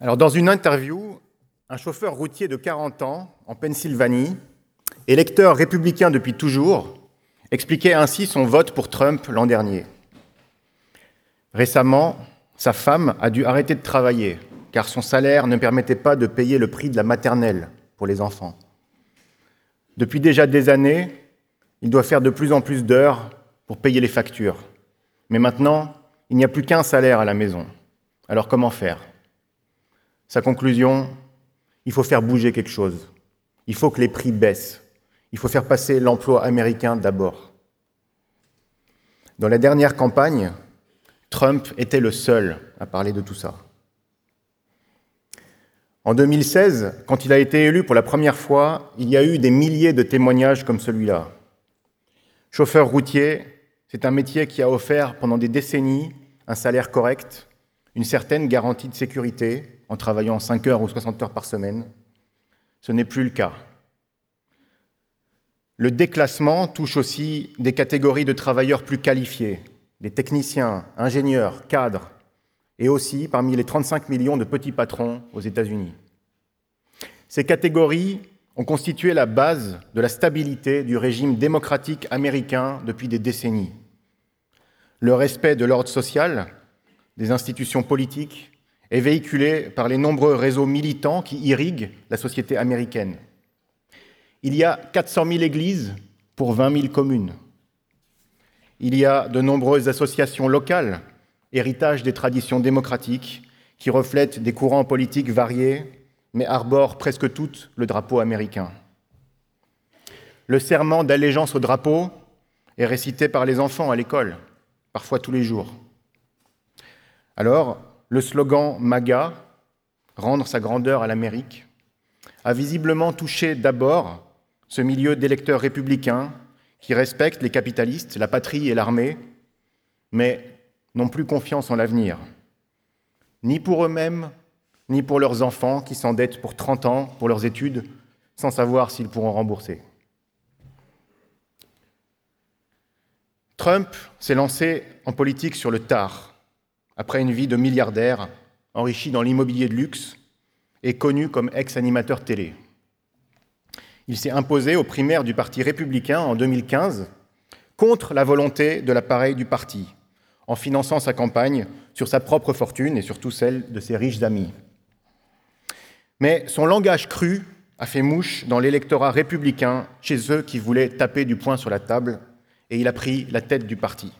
Alors, dans une interview, un chauffeur routier de 40 ans, en Pennsylvanie, électeur républicain depuis toujours, expliquait ainsi son vote pour Trump l'an dernier. Récemment, sa femme a dû arrêter de travailler, car son salaire ne permettait pas de payer le prix de la maternelle pour les enfants. Depuis déjà des années, il doit faire de plus en plus d'heures pour payer les factures. Mais maintenant, il n'y a plus qu'un salaire à la maison. Alors comment faire ? Sa conclusion, il faut faire bouger quelque chose. Il faut que les prix baissent. Il faut faire passer l'emploi américain d'abord. Dans la dernière campagne, Trump était le seul à parler de tout ça. En 2016, quand il a été élu pour la première fois, il y a eu des milliers de témoignages comme celui-là. Chauffeur routier, c'est un métier qui a offert pendant des décennies un salaire correct, une certaine garantie de sécurité en travaillant 5 heures ou 60 heures par semaine. Ce n'est plus le cas. Le déclassement touche aussi des catégories de travailleurs plus qualifiés, des techniciens, ingénieurs, cadres, et aussi parmi les 35 millions de petits patrons aux États-Unis. Ces catégories ont constitué la base de la stabilité du régime démocratique américain depuis des décennies. Le respect de l'ordre social, des institutions politiques, est véhiculé par les nombreux réseaux militants qui irriguent la société américaine. Il y a 400 000 églises pour 20 000 communes. Il y a de nombreuses associations locales, héritage des traditions démocratiques, qui reflètent des courants politiques variés, mais arborent presque toutes le drapeau américain. Le serment d'allégeance au drapeau est récité par les enfants à l'école, parfois tous les jours. Alors, le slogan MAGA, rendre sa grandeur à l'Amérique, a visiblement touché d'abord ce milieu d'électeurs républicains qui respectent les capitalistes, la patrie et l'armée, mais n'ont plus confiance en l'avenir, ni pour eux-mêmes, ni pour leurs enfants qui s'endettent pour 30 ans pour leurs études, sans savoir s'ils pourront rembourser. Trump s'est lancé en politique sur le tard, après une vie de milliardaire, enrichi dans l'immobilier de luxe et connu comme ex-animateur télé. Il s'est imposé aux primaires du Parti républicain en 2015 contre la volonté de l'appareil du parti, en finançant sa campagne sur sa propre fortune et surtout celle de ses riches amis. Mais son langage cru a fait mouche dans l'électorat républicain chez ceux qui voulaient taper du poing sur la table, et il a pris la tête du parti.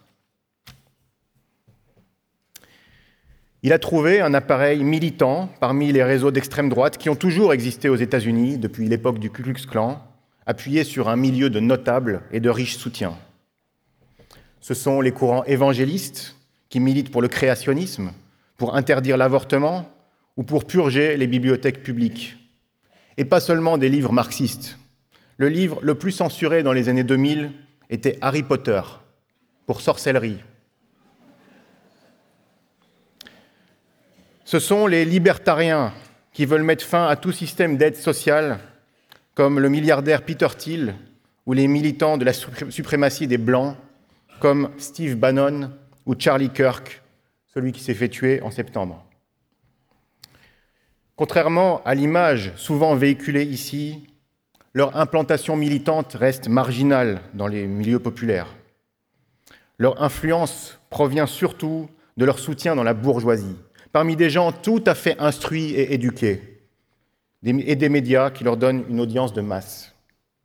Il a trouvé un appareil militant parmi les réseaux d'extrême droite qui ont toujours existé aux États-Unis depuis l'époque du Ku Klux Klan, appuyé sur un milieu de notables et de riches soutiens. Ce sont les courants évangélistes qui militent pour le créationnisme, pour interdire l'avortement ou pour purger les bibliothèques publiques. Et pas seulement des livres marxistes. Le livre le plus censuré dans les années 2000 était Harry Potter, pour sorcellerie. Ce sont les libertariens qui veulent mettre fin à tout système d'aide sociale, comme le milliardaire Peter Thiel ou les militants de la suprématie des Blancs, comme Steve Bannon ou Charlie Kirk, celui qui s'est fait tuer en septembre. Contrairement à l'image souvent véhiculée ici, leur implantation militante reste marginale dans les milieux populaires. Leur influence provient surtout de leur soutien dans la bourgeoisie, parmi des gens tout à fait instruits et éduqués, et des médias qui leur donnent une audience de masse.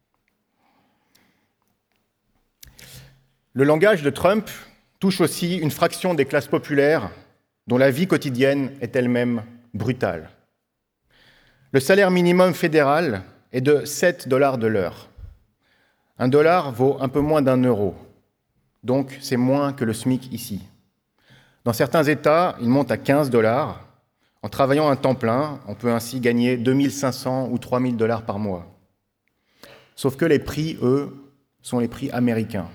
Le langage de Trump touche aussi une fraction des classes populaires dont la vie quotidienne est elle-même brutale. Le salaire minimum fédéral est de 7 $ de l'heure. $1 vaut un peu moins d'1 €, donc c'est moins que le SMIC ici. Dans certains États, il monte à 15 $. En travaillant un temps plein, on peut ainsi gagner 2 500 ou 3 000 $ par mois. Sauf que les prix, eux, sont les prix américains.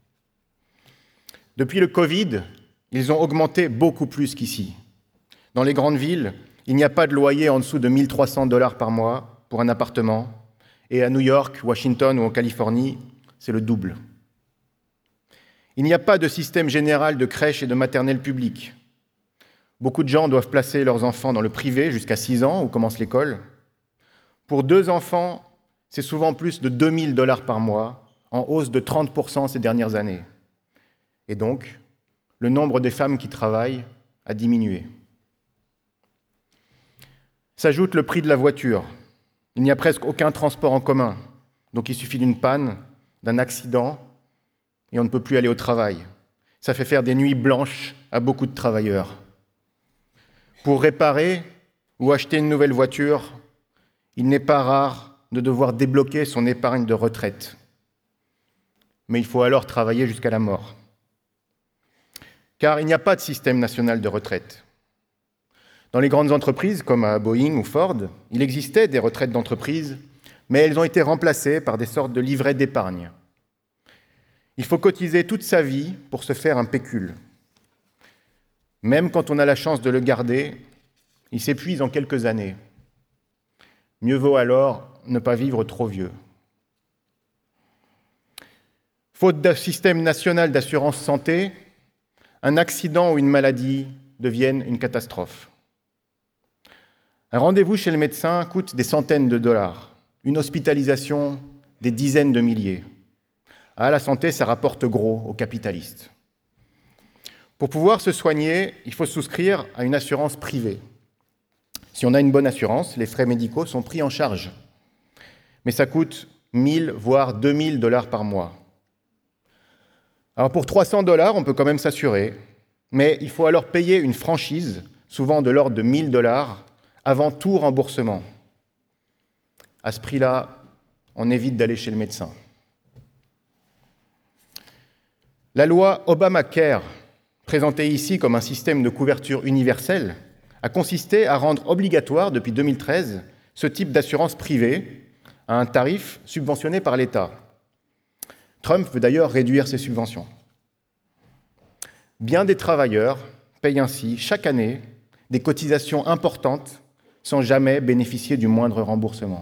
Depuis le Covid, ils ont augmenté beaucoup plus qu'ici. Dans les grandes villes, il n'y a pas de loyer en dessous de 1 300 $ par mois pour un appartement. Et à New York, Washington ou en Californie, c'est le double. Il n'y a pas de système général de crèche et de maternelle publique. Beaucoup de gens doivent placer leurs enfants dans le privé jusqu'à 6 ans, où commence l'école. Pour 2 enfants, c'est souvent plus de 2 000 $ par mois, en hausse de 30% ces dernières années. Et donc, le nombre des femmes qui travaillent a diminué. S'ajoute le prix de la voiture. Il n'y a presque aucun transport en commun, donc il suffit d'une panne, d'un accident, et on ne peut plus aller au travail. Ça fait faire des nuits blanches à beaucoup de travailleurs. Pour réparer ou acheter une nouvelle voiture, il n'est pas rare de devoir débloquer son épargne de retraite. Mais il faut alors travailler jusqu'à la mort. Car il n'y a pas de système national de retraite. Dans les grandes entreprises, comme à Boeing ou Ford, il existait des retraites d'entreprise, mais elles ont été remplacées par des sortes de livrets d'épargne. Il faut cotiser toute sa vie pour se faire un pécule. Même quand on a la chance de le garder, il s'épuise en quelques années. Mieux vaut alors ne pas vivre trop vieux. Faute d'un système national d'assurance santé, un accident ou une maladie deviennent une catastrophe. Un rendez-vous chez le médecin coûte des centaines de dollars, une hospitalisation des dizaines de milliers. À la santé, ça rapporte gros aux capitalistes. Pour pouvoir se soigner, il faut souscrire à une assurance privée. Si on a une bonne assurance, les frais médicaux sont pris en charge. Mais ça coûte 1 000, voire 2 000 $ par mois. Alors pour 300 $, on peut quand même s'assurer, mais il faut alors payer une franchise, souvent de l'ordre de 1 000 $, avant tout remboursement. À ce prix-là, on évite d'aller chez le médecin. La loi Obamacare, présentée ici comme un système de couverture universelle, a consisté à rendre obligatoire, depuis 2013, ce type d'assurance privée à un tarif subventionné par l'État. Trump veut d'ailleurs réduire ses subventions. Bien des travailleurs payent ainsi, chaque année, des cotisations importantes sans jamais bénéficier du moindre remboursement.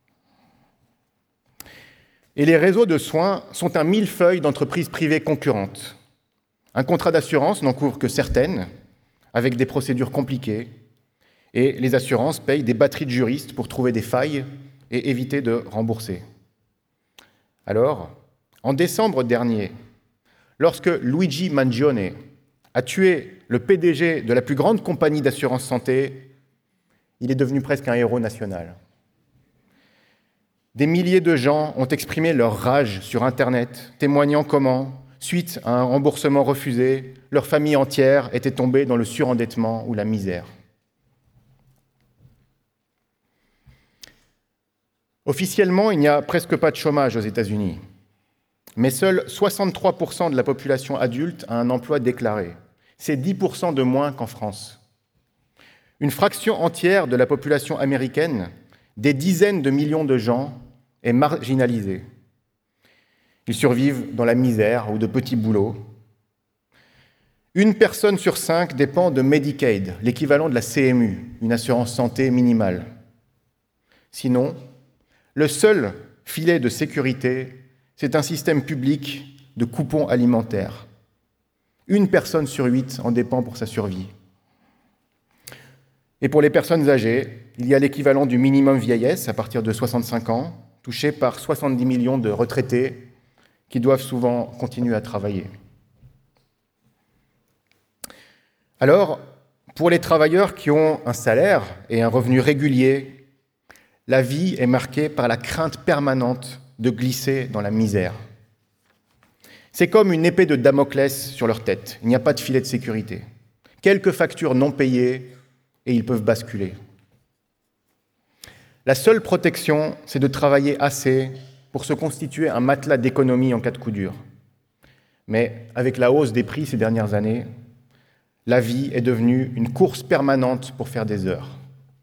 Et les réseaux de soins sont un millefeuille d'entreprises privées concurrentes. Un contrat d'assurance n'en couvre que certaines, avec des procédures compliquées, et les assurances payent des batteries de juristes pour trouver des failles et éviter de rembourser. Alors, en décembre dernier, lorsque Luigi Mangione a tué le PDG de la plus grande compagnie d'assurance santé, il est devenu presque un héros national. Des milliers de gens ont exprimé leur rage sur Internet, témoignant comment, suite à un remboursement refusé, leur famille entière était tombée dans le surendettement ou la misère. Officiellement, il n'y a presque pas de chômage aux États-Unis, mais seuls 63% de la population adulte a un emploi déclaré. C'est 10% de moins qu'en France. Une fraction entière de la population américaine, des dizaines de millions de gens, est marginalisée. Ils survivent dans la misère ou de petits boulots. Une personne sur 5 dépend de Medicaid, l'équivalent de la CMU, une assurance santé minimale. Sinon, le seul filet de sécurité, c'est un système public de coupons alimentaires. Une personne sur 8 en dépend pour sa survie. Et pour les personnes âgées, il y a l'équivalent du minimum vieillesse à partir de 65 ans, touché par 70 millions de retraités qui doivent souvent continuer à travailler. Alors, pour les travailleurs qui ont un salaire et un revenu régulier, la vie est marquée par la crainte permanente de glisser dans la misère. C'est comme une épée de Damoclès sur leur tête. Il n'y a pas de filet de sécurité. Quelques factures non payées et ils peuvent basculer. La seule protection, c'est de travailler assez pour se constituer un matelas d'économie en cas de coup dur. Mais avec la hausse des prix ces dernières années, la vie est devenue une course permanente pour faire des heures.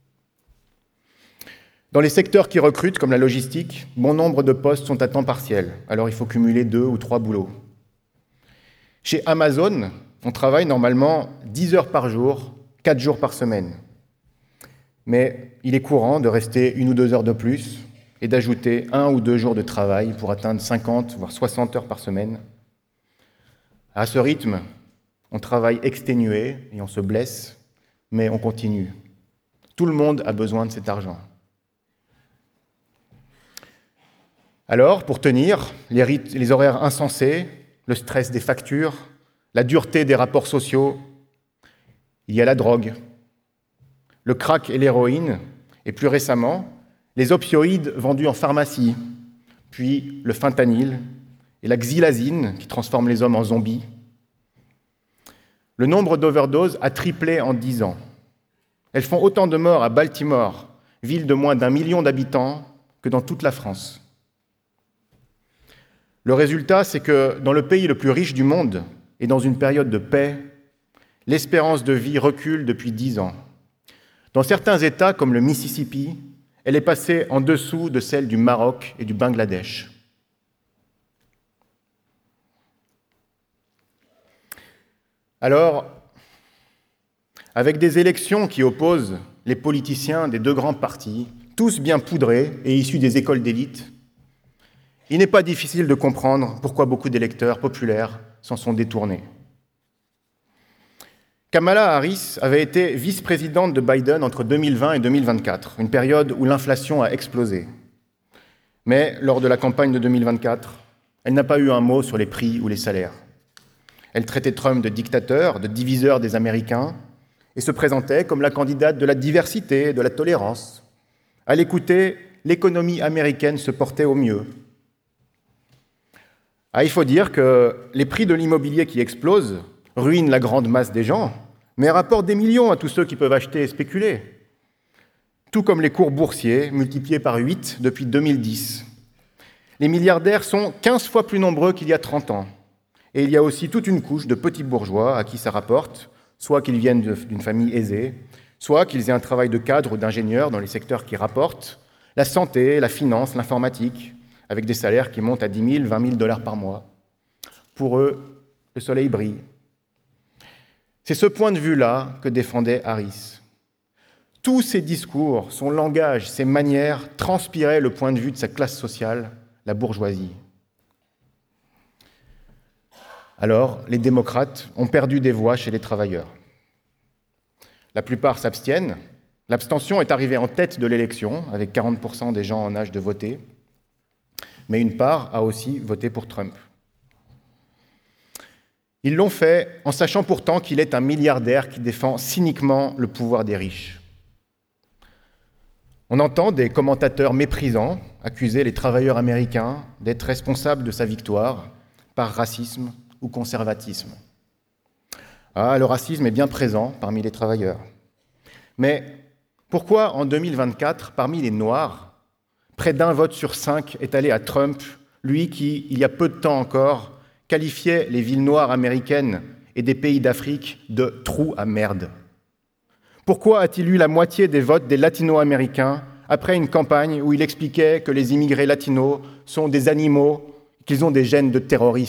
Dans les secteurs qui recrutent, comme la logistique, bon nombre de postes sont à temps partiel, alors il faut cumuler 2 ou 3 boulots. Chez Amazon, on travaille normalement 10 heures par jour, 4 jours par semaine. Mais il est courant de rester 1 ou 2 heures de plus et d'ajouter 1 ou 2 jours de travail pour atteindre 50, voire 60 heures par semaine. À ce rythme, on travaille exténué et on se blesse, Mais on continue. Tout le monde a besoin de cet argent. Alors, pour tenir, les horaires insensés, le stress des factures, la dureté des rapports sociaux, il y a la drogue, le crack et l'héroïne, et plus récemment, les opioïdes vendus en pharmacie, puis le fentanyl et la xylazine qui transforme les hommes en zombies. Le nombre d'overdoses a triplé en 10 ans. Elles font autant de morts à Baltimore, ville de moins d'1 million d'habitants, que dans toute la France. Le résultat, c'est que dans le pays le plus riche du monde et dans une période de paix, l'espérance de vie recule depuis 10 ans. Dans certains États, comme le Mississippi, elle est passée en dessous de celle du Maroc et du Bangladesh. Alors, avec des élections qui opposent les politiciens des deux grands partis, tous bien poudrés et issus des écoles d'élite, il n'est pas difficile de comprendre pourquoi beaucoup d'électeurs populaires s'en sont détournés. Kamala Harris avait été vice-présidente de Biden entre 2020 et 2024, une période où l'inflation a explosé. Mais lors de la campagne de 2024, elle n'a pas eu un mot sur les prix ou les salaires. Elle traitait Trump de dictateur, de diviseur des Américains, et se présentait comme la candidate de la diversité, de la tolérance. À l'écouter, l'économie américaine se portait au mieux. Il faut dire que les prix de l'immobilier qui explosent ruinent la grande masse des gens, mais rapportent des millions à tous ceux qui peuvent acheter et spéculer. Tout comme les cours boursiers, multipliés par 8 depuis 2010. Les milliardaires sont 15 fois plus nombreux qu'il y a 30 ans. Et il y a aussi toute une couche de petits bourgeois à qui ça rapporte, soit qu'ils viennent d'une famille aisée, soit qu'ils aient un travail de cadre ou d'ingénieur dans les secteurs qui rapportent, la santé, la finance, l'informatique, avec des salaires qui montent à 10 000, 20 000 dollars par mois. Pour eux, le soleil brille. C'est ce point de vue-là que défendait Harris. Tous ses discours, son langage, ses manières transpiraient le point de vue de sa classe sociale, la bourgeoisie. Alors, les démocrates ont perdu des voix chez les travailleurs. La plupart s'abstiennent. L'abstention est arrivée en tête de l'élection, avec 40% des gens en âge de voter. Mais une part a aussi voté pour Trump. Ils l'ont fait en sachant pourtant qu'il est un milliardaire qui défend cyniquement le pouvoir des riches. On entend des commentateurs méprisants accuser les travailleurs américains d'être responsables de sa victoire par racisme ou conservatisme. Le racisme est bien présent parmi les travailleurs. Mais pourquoi en 2024, parmi les Noirs, près d'un vote sur 5 est allé à Trump, lui qui, il y a peu de temps encore, qualifiait les villes noires américaines et des pays d'Afrique de « trous à merde ». Pourquoi a-t-il eu la moitié des votes des latino-américains après une campagne où il expliquait que les immigrés latinos sont des animaux, qu'ils ont des gènes de terroristes ?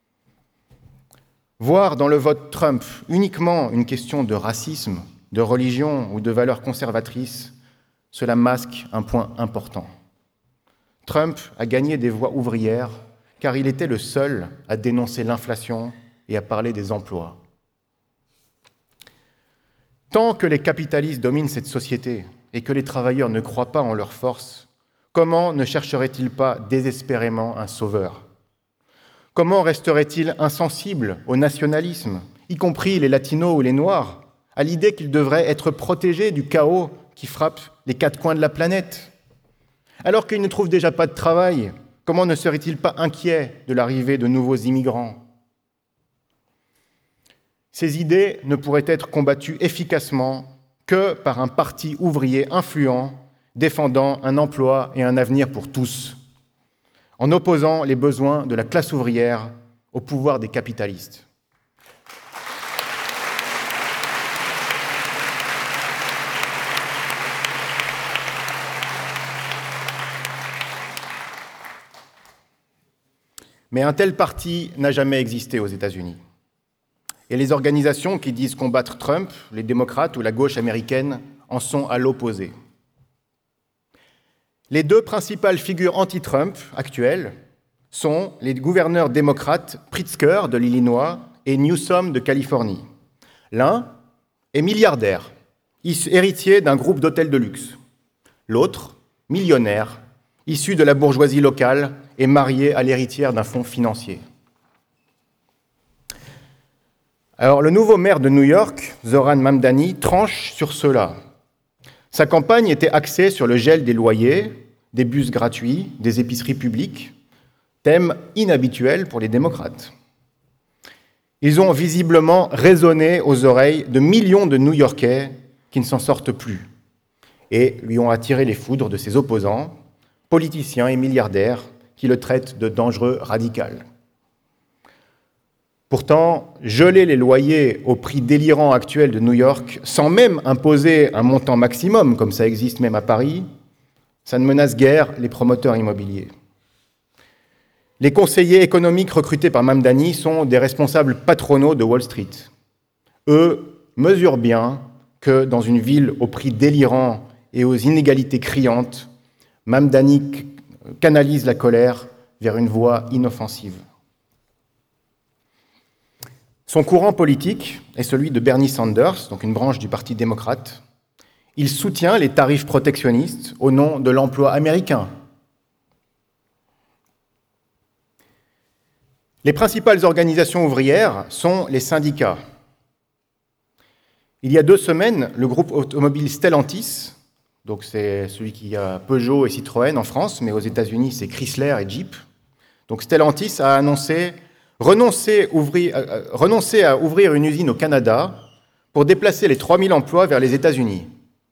Voir dans le vote Trump uniquement une question de racisme, de religion ou de valeurs conservatrices, cela masque un point important. Trump a gagné des voix ouvrières car il était le seul à dénoncer l'inflation et à parler des emplois. Tant que les capitalistes dominent cette société et que les travailleurs ne croient pas en leur force, comment ne chercheraient-ils pas désespérément un sauveur ? Comment resteraient-ils insensibles au nationalisme, y compris les latinos ou les noirs, à l'idée qu'ils devraient être protégés du chaos qui frappe les quatre coins de la planète ? Alors qu'ils ne trouvent déjà pas de travail, comment ne seraient-ils pas inquiets de l'arrivée de nouveaux immigrants ? Ces idées ne pourraient être combattues efficacement que par un parti ouvrier influent défendant un emploi et un avenir pour tous, en opposant les besoins de la classe ouvrière au pouvoir des capitalistes. Mais un tel parti n'a jamais existé aux États-Unis. Et les organisations qui disent combattre Trump, les démocrates ou la gauche américaine, en sont à l'opposé. Les deux principales figures anti-Trump actuelles sont les gouverneurs démocrates Pritzker de l'Illinois et Newsom de Californie. L'un, est milliardaire, héritier d'un groupe d'hôtels de luxe. L'autre, millionnaire, issu de la bourgeoisie locale et marié à l'héritière d'un fonds financier. Alors, le nouveau maire de New York, Zoran Mamdani, tranche sur cela. Sa campagne était axée sur le gel des loyers, des bus gratuits, des épiceries publiques, thème inhabituel pour les démocrates. Ils ont visiblement résonné aux oreilles de millions de New-Yorkais qui ne s'en sortent plus et lui ont attiré les foudres de ses opposants, politiciens et milliardaires qui le traitent de dangereux radical. Pourtant, geler les loyers au prix délirant actuel de New York, sans même imposer un montant maximum, comme ça existe même à Paris, ça ne menace guère les promoteurs immobiliers. Les conseillers économiques recrutés par Mamdani sont des responsables patronaux de Wall Street. Eux mesurent bien que dans une ville au prix délirant et aux inégalités criantes, Mamdani canalise la colère vers une voie inoffensive. Son courant politique est celui de Bernie Sanders, donc une branche du Parti démocrate. Il soutient les tarifs protectionnistes au nom de l'emploi américain. Les principales organisations ouvrières sont les syndicats. Il y a 2 semaines, le groupe automobile Stellantis, donc c'est celui qui a Peugeot et Citroën en France, mais aux États-Unis c'est Chrysler et Jeep. Donc Stellantis a annoncé renoncer à ouvrir une usine au Canada pour déplacer les 3000 emplois vers les États-Unis.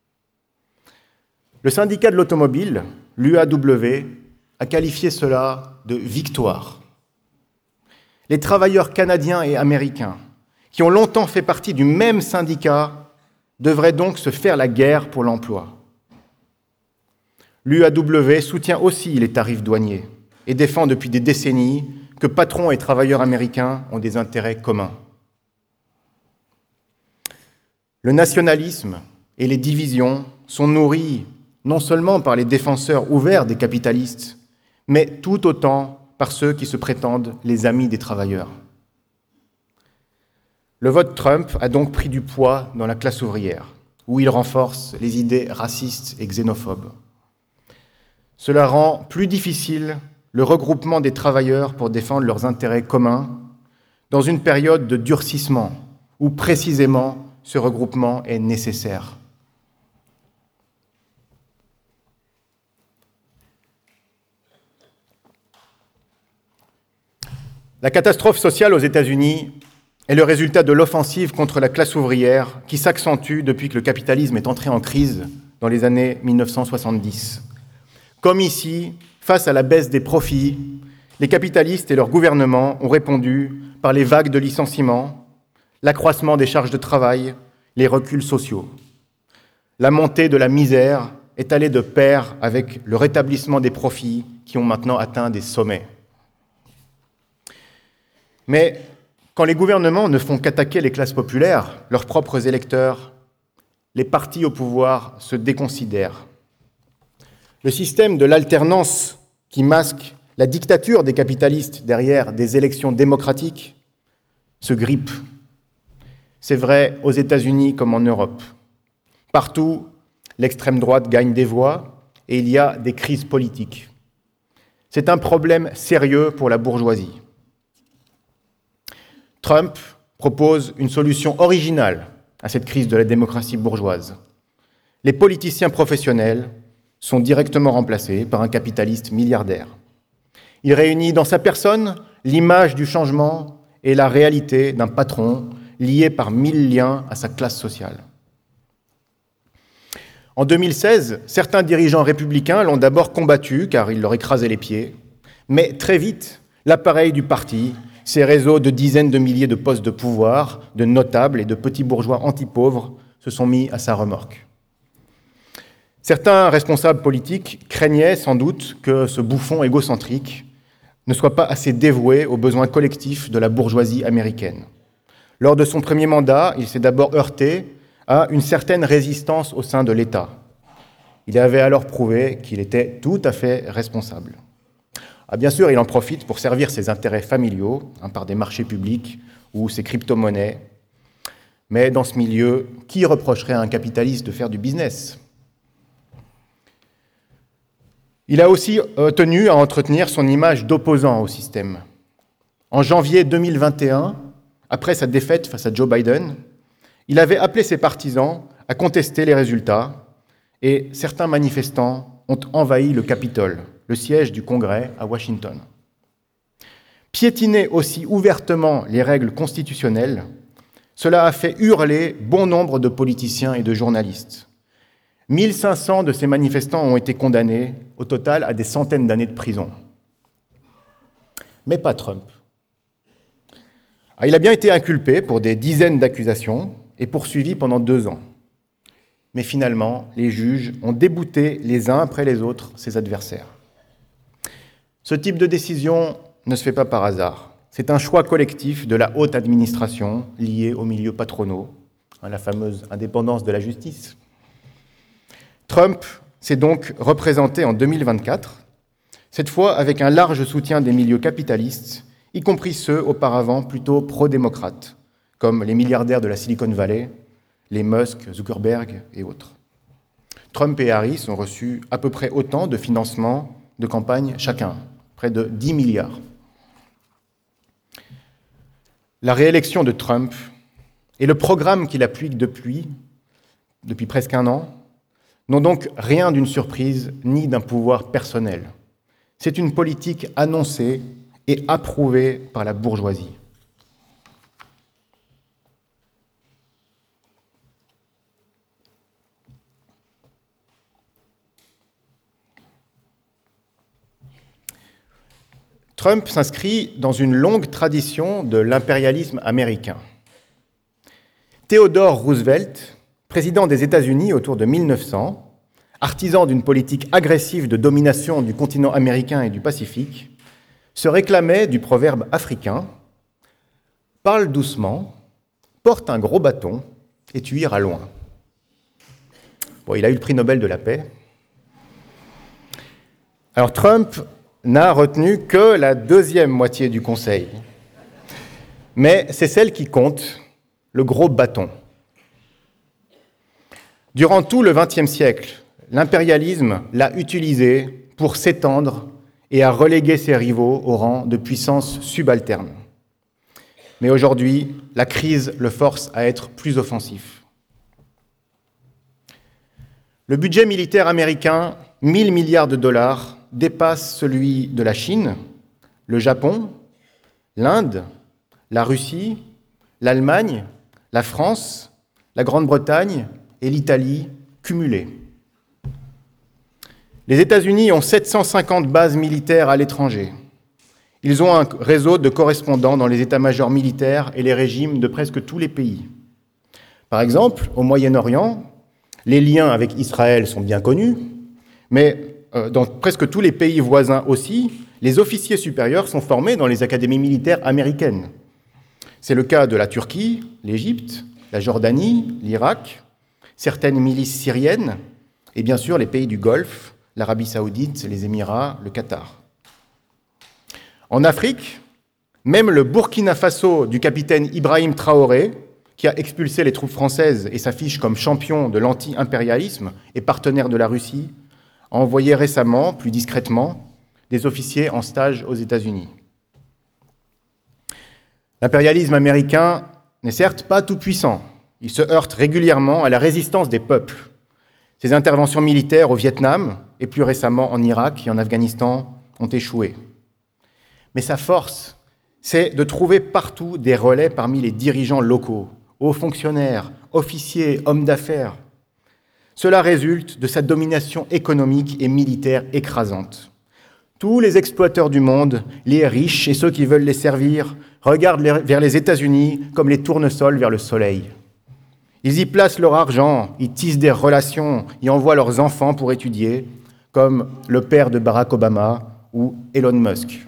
Le syndicat de l'automobile, l'UAW, a qualifié cela de victoire. Les travailleurs canadiens et américains, qui ont longtemps fait partie du même syndicat, devraient donc se faire la guerre pour l'emploi. L'UAW soutient aussi les tarifs douaniers et défend depuis des décennies que patrons et travailleurs américains ont des intérêts communs. Le nationalisme et les divisions sont nourris non seulement par les défenseurs ouverts des capitalistes, mais tout autant par ceux qui se prétendent les amis des travailleurs. Le vote Trump a donc pris du poids dans la classe ouvrière, où il renforce les idées racistes et xénophobes. Cela rend plus difficile le regroupement des travailleurs pour défendre leurs intérêts communs dans une période de durcissement où précisément ce regroupement est nécessaire. La catastrophe sociale aux États-Unis est le résultat de l'offensive contre la classe ouvrière qui s'accentue depuis que le capitalisme est entré en crise dans les années 1970. Comme ici, face à la baisse des profits, les capitalistes et leurs gouvernements ont répondu par les vagues de licenciements, l'accroissement des charges de travail, les reculs sociaux. La montée de la misère est allée de pair avec le rétablissement des profits qui ont maintenant atteint des sommets. Mais quand les gouvernements ne font qu'attaquer les classes populaires, leurs propres électeurs, les partis au pouvoir se déconsidèrent. Le système de l'alternance qui masque la dictature des capitalistes derrière des élections démocratiques se grippe. C'est vrai aux États-Unis comme en Europe. Partout, l'extrême droite gagne des voix et il y a des crises politiques. C'est un problème sérieux pour la bourgeoisie. Trump propose une solution originale à cette crise de la démocratie bourgeoise. Les politiciens professionnels sont directement remplacés par un capitaliste milliardaire. Il réunit dans sa personne l'image du changement et la réalité d'un patron lié par 1000 liens à sa classe sociale. En 2016, certains dirigeants républicains l'ont d'abord combattu car il leur écrasait les pieds, mais très vite, l'appareil du parti, ses réseaux de dizaines de milliers de postes de pouvoir, de notables et de petits bourgeois anti-pauvres se sont mis à sa remorque. Certains responsables politiques craignaient sans doute que ce bouffon égocentrique ne soit pas assez dévoué aux besoins collectifs de la bourgeoisie américaine. Lors de son premier mandat, il s'est d'abord heurté à une certaine résistance au sein de l'État. Il avait alors prouvé qu'il était tout à fait responsable. Bien sûr, il en profite pour servir ses intérêts familiaux par des marchés publics ou ses crypto-monnaies. Mais dans ce milieu, qui reprocherait à un capitaliste de faire du business ? Il a aussi tenu à entretenir son image d'opposant au système. En janvier 2021, après sa défaite face à Joe Biden, il avait appelé ses partisans à contester les résultats et certains manifestants ont envahi le Capitole, le siège du Congrès à Washington. Piétiner aussi ouvertement les règles constitutionnelles, cela a fait hurler bon nombre de politiciens et de journalistes. 1500 de ces manifestants ont été condamnés, au total, à des centaines d'années de prison. Mais pas Trump. Il a bien été inculpé pour des dizaines d'accusations et poursuivi pendant 2 ans. Mais finalement, les juges ont débouté les uns après les autres ses adversaires. Ce type de décision ne se fait pas par hasard. C'est un choix collectif de la haute administration liée aux milieux patronaux, la fameuse indépendance de la justice. Trump s'est donc représenté en 2024, cette fois avec un large soutien des milieux capitalistes, y compris ceux auparavant plutôt pro-démocrates, comme les milliardaires de la Silicon Valley, les Musk, Zuckerberg et autres. Trump et Harris ont reçu à peu près autant de financement de campagne chacun, près de 10 milliards. La réélection de Trump et le programme qu'il appuie depuis presque 1 an, n'ont donc rien d'une surprise ni d'un pouvoir personnel. C'est une politique annoncée et approuvée par la bourgeoisie. Trump s'inscrit dans une longue tradition de l'impérialisme américain. Theodore Roosevelt, président des États-Unis autour de 1900, artisan d'une politique agressive de domination du continent américain et du Pacifique, se réclamait du proverbe africain « Parle doucement, porte un gros bâton et tu iras loin ». Il a eu le prix Nobel de la paix. Alors Trump n'a retenu que la deuxième moitié du conseil, mais c'est celle qui compte, le gros bâton. Durant tout le XXe siècle, l'impérialisme l'a utilisé pour s'étendre et à reléguer ses rivaux au rang de puissances subalternes. Mais aujourd'hui, la crise le force à être plus offensif. Le budget militaire américain, 1 000 milliards de dollars, dépasse celui de la Chine, le Japon, l'Inde, la Russie, l'Allemagne, la France, la Grande-Bretagne et l'Italie cumulées. Les États-Unis ont 750 bases militaires à l'étranger. Ils ont un réseau de correspondants dans les états-majors militaires et les régimes de presque tous les pays. Par exemple, au Moyen-Orient, les liens avec Israël sont bien connus, mais dans presque tous les pays voisins aussi, les officiers supérieurs sont formés dans les académies militaires américaines. C'est le cas de la Turquie, l'Égypte, la Jordanie, l'Irak, certaines milices syriennes et bien sûr les pays du Golfe, l'Arabie saoudite, les Émirats, le Qatar. En Afrique, même le Burkina Faso du capitaine Ibrahim Traoré, qui a expulsé les troupes françaises et s'affiche comme champion de l'anti-impérialisme et partenaire de la Russie, a envoyé récemment, plus discrètement, des officiers en stage aux États-Unis. L'impérialisme américain n'est certes pas tout puissant. Il se heurte régulièrement à la résistance des peuples. Ses interventions militaires au Vietnam et plus récemment en Irak et en Afghanistan ont échoué. Mais sa force, c'est de trouver partout des relais parmi les dirigeants locaux, hauts fonctionnaires, officiers, hommes d'affaires. Cela résulte de sa domination économique et militaire écrasante. Tous les exploiteurs du monde, les riches et ceux qui veulent les servir, regardent vers les États-Unis comme les tournesols vers le soleil. Ils y placent leur argent, ils tissent des relations, y envoient leurs enfants pour étudier, comme le père de Barack Obama ou Elon Musk.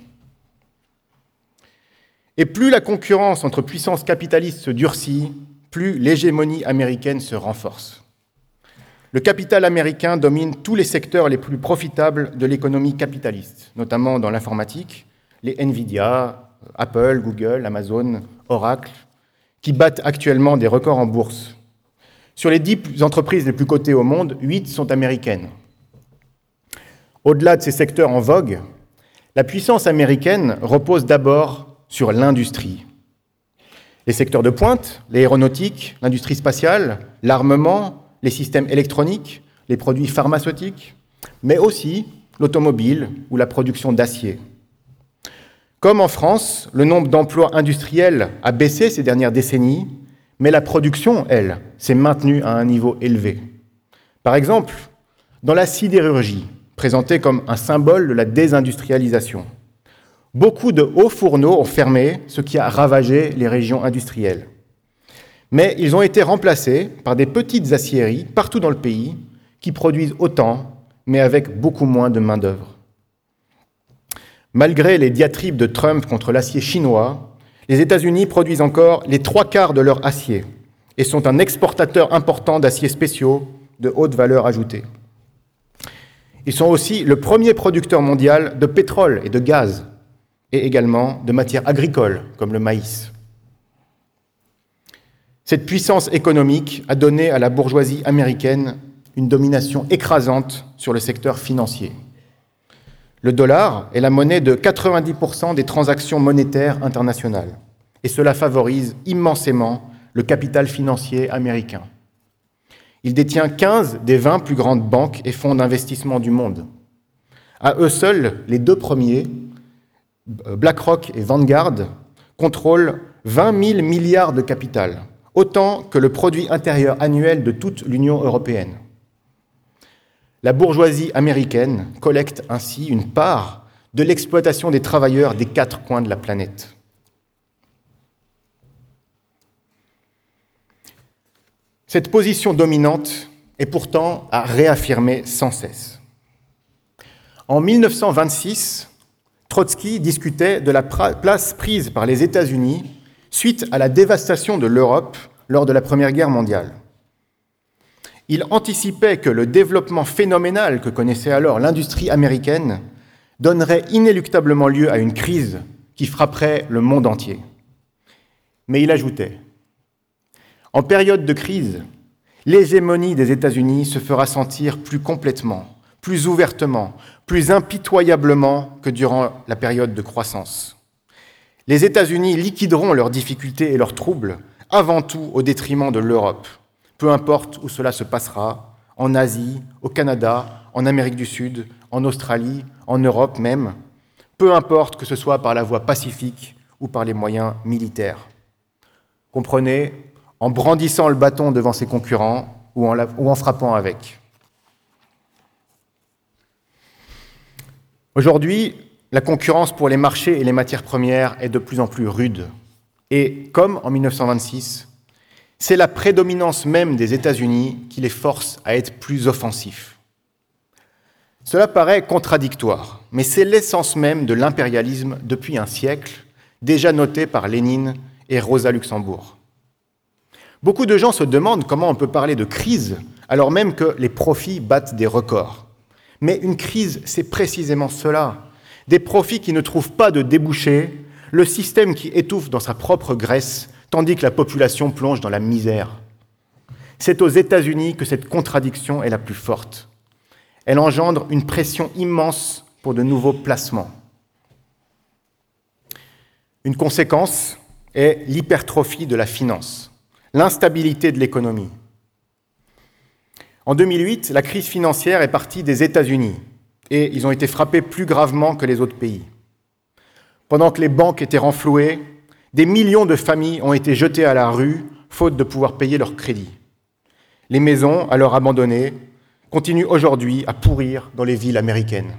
Et plus la concurrence entre puissances capitalistes se durcit, plus l'hégémonie américaine se renforce. Le capital américain domine tous les secteurs les plus profitables de l'économie capitaliste, notamment dans l'informatique, les Nvidia, Apple, Google, Amazon, Oracle, qui battent actuellement des records en bourse. Sur les 10 entreprises les plus cotées au monde, 8 sont américaines. Au-delà de ces secteurs en vogue, la puissance américaine repose d'abord sur l'industrie. Les secteurs de pointe, l'aéronautique, l'industrie spatiale, l'armement, les systèmes électroniques, les produits pharmaceutiques, mais aussi l'automobile ou la production d'acier. Comme en France, le nombre d'emplois industriels a baissé ces dernières décennies, mais la production, elle, s'est maintenue à un niveau élevé. Par exemple, dans la sidérurgie, présentée comme un symbole de la désindustrialisation, beaucoup de hauts fourneaux ont fermé, ce qui a ravagé les régions industrielles. Mais ils ont été remplacés par des petites aciéries partout dans le pays qui produisent autant, mais avec beaucoup moins de main-d'œuvre. Malgré les diatribes de Trump contre l'acier chinois, les États-Unis produisent encore les 3/4 de leur acier et sont un exportateur important d'aciers spéciaux de haute valeur ajoutée. Ils sont aussi le premier producteur mondial de pétrole et de gaz, et également de matières agricoles comme le maïs. Cette puissance économique a donné à la bourgeoisie américaine une domination écrasante sur le secteur financier. Le dollar est la monnaie de 90% des transactions monétaires internationales, et cela favorise immensément le capital financier américain. Il détient 15 des 20 plus grandes banques et fonds d'investissement du monde. À eux seuls, les 2 premiers, BlackRock et Vanguard, contrôlent 20 000 milliards de capital, autant que le produit intérieur annuel de toute l'Union européenne. La bourgeoisie américaine collecte ainsi une part de l'exploitation des travailleurs des 4 coins de la planète. Cette position dominante est pourtant à réaffirmer sans cesse. En 1926, Trotsky discutait de la place prise par les États-Unis suite à la dévastation de l'Europe lors de la Première Guerre mondiale. Il anticipait que le développement phénoménal que connaissait alors l'industrie américaine donnerait inéluctablement lieu à une crise qui frapperait le monde entier. Mais il ajoutait : en période de crise, l'hégémonie des États-Unis se fera sentir plus complètement, plus ouvertement, plus impitoyablement que durant la période de croissance. Les États-Unis liquideront leurs difficultés et leurs troubles, avant tout au détriment de l'Europe, peu importe où cela se passera, en Asie, au Canada, en Amérique du Sud, en Australie, en Europe même, peu importe que ce soit par la voie pacifique ou par les moyens militaires. Comprenez, en brandissant le bâton devant ses concurrents ou en frappant avec. Aujourd'hui, la concurrence pour les marchés et les matières premières est de plus en plus rude. Et comme en 1926, c'est la prédominance même des États-Unis qui les force à être plus offensifs. Cela paraît contradictoire, mais c'est l'essence même de l'impérialisme depuis un siècle, déjà noté par Lénine et Rosa Luxembourg. Beaucoup de gens se demandent comment on peut parler de crise alors même que les profits battent des records. Mais une crise, c'est précisément cela. Des profits qui ne trouvent pas de débouchés, le système qui étouffe dans sa propre graisse, tandis que la population plonge dans la misère. C'est aux États-Unis que cette contradiction est la plus forte. Elle engendre une pression immense pour de nouveaux placements. Une conséquence est l'hypertrophie de la finance, l'instabilité de l'économie. En 2008, la crise financière est partie des États-Unis et ils ont été frappés plus gravement que les autres pays. Pendant que les banques étaient renflouées, des millions de familles ont été jetées à la rue, faute de pouvoir payer leur crédit. Les maisons, alors abandonnées, continuent aujourd'hui à pourrir dans les villes américaines.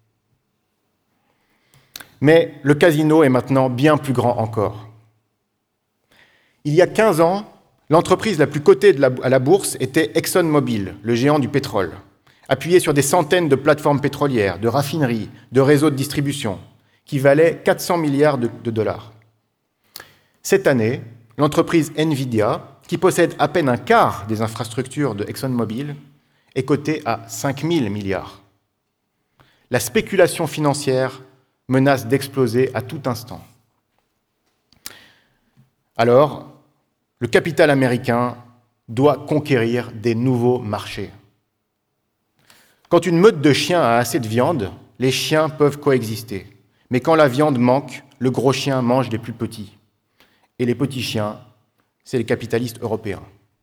Mais le casino est maintenant bien plus grand encore. Il y a 15 ans, l'entreprise la plus cotée à la bourse était ExxonMobil, le géant du pétrole, appuyé sur des centaines de plateformes pétrolières, de raffineries, de réseaux de distribution, qui valaient 400 milliards de dollars. Cette année, l'entreprise Nvidia, qui possède à peine un quart des infrastructures de ExxonMobil, est cotée à 5 000 milliards. La spéculation financière menace d'exploser à tout instant. Alors, le capital américain doit conquérir des nouveaux marchés. Quand une meute de chiens a assez de viande, les chiens peuvent coexister. Mais quand la viande manque, le gros chien mange les plus petits. Et les petits chiens, c'est les capitalistes européens.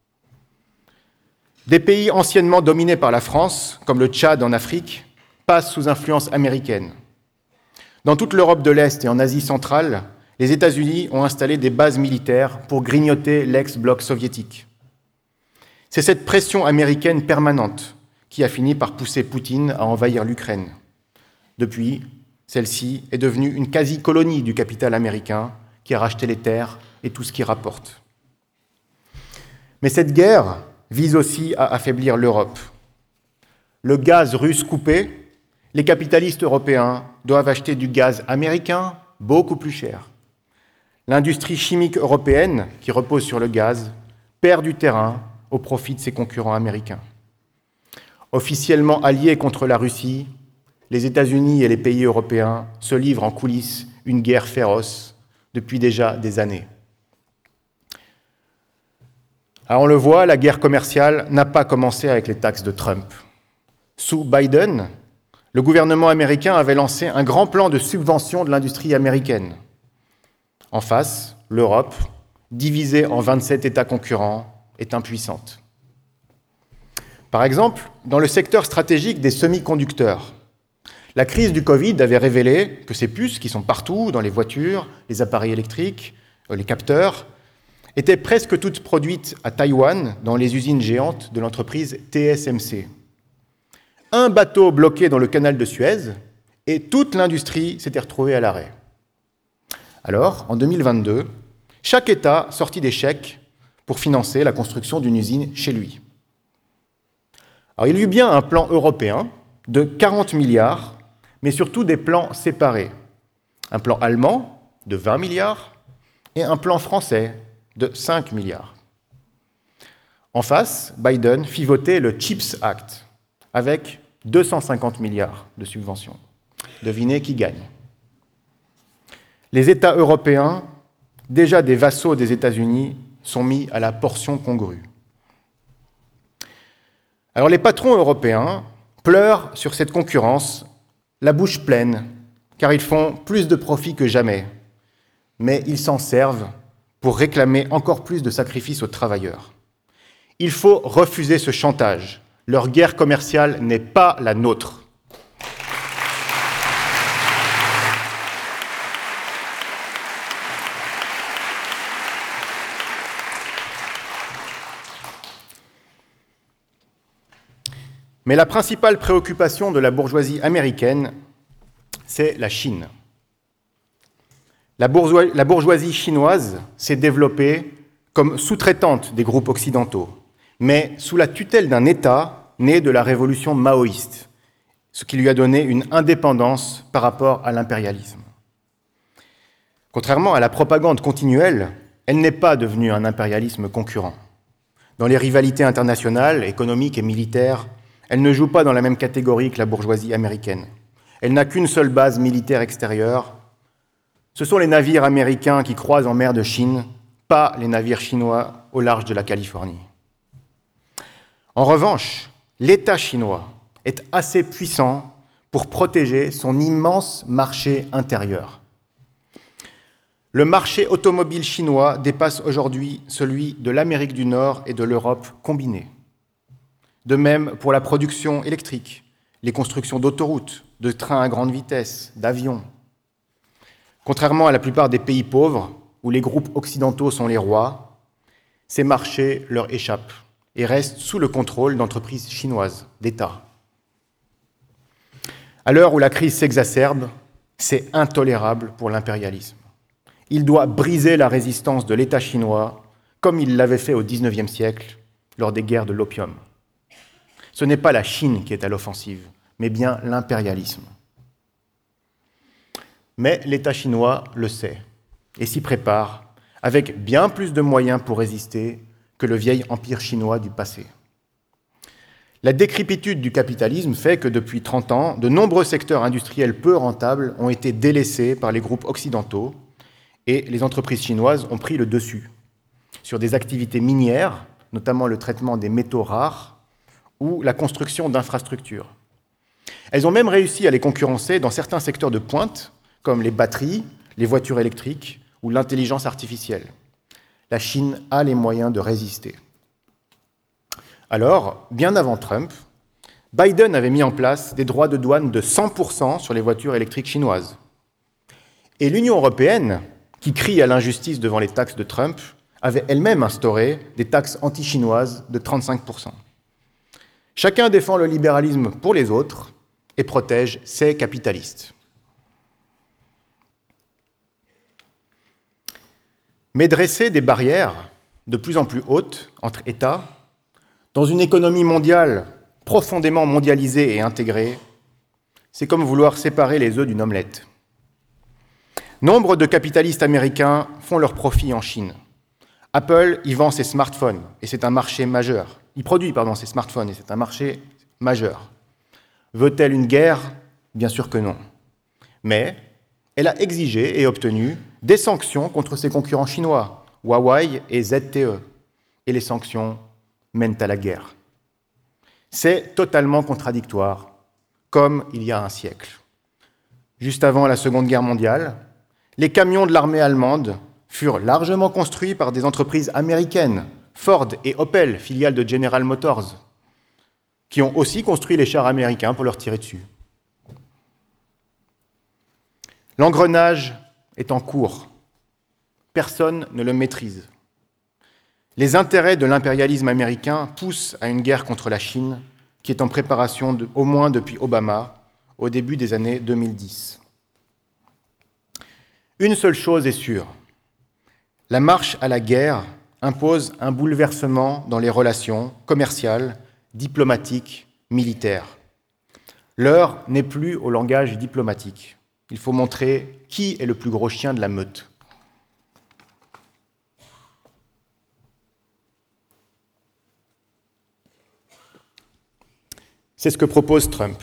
Des pays anciennement dominés par la France, comme le Tchad en Afrique, passent sous influence américaine. Dans toute l'Europe de l'Est et en Asie centrale, les États-Unis ont installé des bases militaires pour grignoter l'ex-bloc soviétique. C'est cette pression américaine permanente qui a fini par pousser Poutine à envahir l'Ukraine. Depuis, celle-ci est devenue une quasi-colonie du capital américain qui a racheté les terres et tout ce qui rapporte. Mais cette guerre vise aussi à affaiblir l'Europe. Le gaz russe coupé, les capitalistes européens doivent acheter du gaz américain beaucoup plus cher. L'industrie chimique européenne, qui repose sur le gaz, perd du terrain au profit de ses concurrents américains. Officiellement alliés contre la Russie, les États-Unis et les pays européens se livrent en coulisses une guerre féroce depuis déjà des années. Alors on le voit, la guerre commerciale n'a pas commencé avec les taxes de Trump. Sous Biden, le gouvernement américain avait lancé un grand plan de subvention de l'industrie américaine. En face, l'Europe, divisée en 27 États concurrents, est impuissante. Par exemple, dans le secteur stratégique des semi-conducteurs, la crise du Covid avait révélé que ces puces, qui sont partout, dans les voitures, les appareils électriques, les capteurs, étaient presque toutes produites à Taïwan, dans les usines géantes de l'entreprise TSMC. Un bateau bloqué dans le canal de Suez, et toute l'industrie s'était retrouvée à l'arrêt. Alors, en 2022, chaque État sortit des chèques pour financer la construction d'une usine chez lui. Alors, il y eut bien un plan européen de 40 milliards, mais surtout des plans séparés. Un plan allemand de 20 milliards et un plan français de 5 milliards. En face, Biden fit voter le CHIPS Act avec 250 milliards de subventions. Devinez qui gagne. Les États européens, déjà des vassaux des États-Unis, sont mis à la portion congrue. Alors les patrons européens pleurent sur cette concurrence, la bouche pleine, car ils font plus de profits que jamais. Mais ils s'en servent pour réclamer encore plus de sacrifices aux travailleurs. Il faut refuser ce chantage. Leur guerre commerciale n'est pas la nôtre. Mais la principale préoccupation de la bourgeoisie américaine, c'est la Chine. La bourgeoisie chinoise s'est développée comme sous-traitante des groupes occidentaux, mais sous la tutelle d'un État né de la révolution maoïste, ce qui lui a donné une indépendance par rapport à l'impérialisme. Contrairement à la propagande continuelle, elle n'est pas devenue un impérialisme concurrent. Dans les rivalités internationales, économiques et militaires, elle ne joue pas dans la même catégorie que la bourgeoisie américaine. Elle n'a qu'une seule base militaire extérieure. Ce sont les navires américains qui croisent en mer de Chine, pas les navires chinois au large de la Californie. En revanche, l'État chinois est assez puissant pour protéger son immense marché intérieur. Le marché automobile chinois dépasse aujourd'hui celui de l'Amérique du Nord et de l'Europe combinés. De même pour la production électrique, les constructions d'autoroutes, de trains à grande vitesse, d'avions. Contrairement à la plupart des pays pauvres, où les groupes occidentaux sont les rois, ces marchés leur échappent et restent sous le contrôle d'entreprises chinoises, d'États. À l'heure où la crise s'exacerbe, c'est intolérable pour l'impérialisme. Il doit briser la résistance de l'État chinois, comme il l'avait fait au XIXe siècle, lors des guerres de l'opium. Ce n'est pas la Chine qui est à l'offensive, mais bien l'impérialisme. Mais l'État chinois le sait et s'y prépare, avec bien plus de moyens pour résister que le vieil empire chinois du passé. La décrépitude du capitalisme fait que depuis 30 ans, de nombreux secteurs industriels peu rentables ont été délaissés par les groupes occidentaux et les entreprises chinoises ont pris le dessus. sur des activités minières, notamment le traitement des métaux rares ou la construction d'infrastructures. Elles ont même réussi à les concurrencer dans certains secteurs de pointe, comme les batteries, les voitures électriques ou l'intelligence artificielle. La Chine a les moyens de résister. Alors, bien avant Trump, Biden avait mis en place des droits de douane de 100% sur les voitures électriques chinoises. Et l'Union européenne, qui crie à l'injustice devant les taxes de Trump, avait elle-même instauré des taxes anti-chinoises de 35%. Chacun défend le libéralisme pour les autres et protège ses capitalistes. Mais dresser des barrières de plus en plus hautes entre États, dans une économie mondiale profondément mondialisée et intégrée, c'est comme vouloir séparer les œufs d'une omelette. Nombre de capitalistes américains font leurs profits en Chine. Apple y vend ses smartphones, et c'est un marché majeur. Il produit, ses smartphones, et c'est un marché majeur. Veut-elle une guerre ? Bien sûr que non. Mais elle a exigé et obtenu des sanctions contre ses concurrents chinois, Huawei et ZTE. Et les sanctions mènent à la guerre. C'est totalement contradictoire, comme il y a un siècle. Juste avant la Seconde Guerre mondiale, les camions de l'armée allemande furent largement construits par des entreprises américaines, Ford et Opel, filiales de General Motors, qui ont aussi construit les chars américains pour leur tirer dessus. L'engrenage est en cours. Personne ne le maîtrise. Les intérêts de l'impérialisme américain poussent à une guerre contre la Chine qui est en préparation au moins depuis Obama, au début des années 2010. Une seule chose est sûre. La marche à la guerre impose un bouleversement dans les relations commerciales, diplomatiques, militaires. L'heure n'est plus au langage diplomatique. Il faut montrer qui est le plus gros chien de la meute. C'est ce que propose Trump.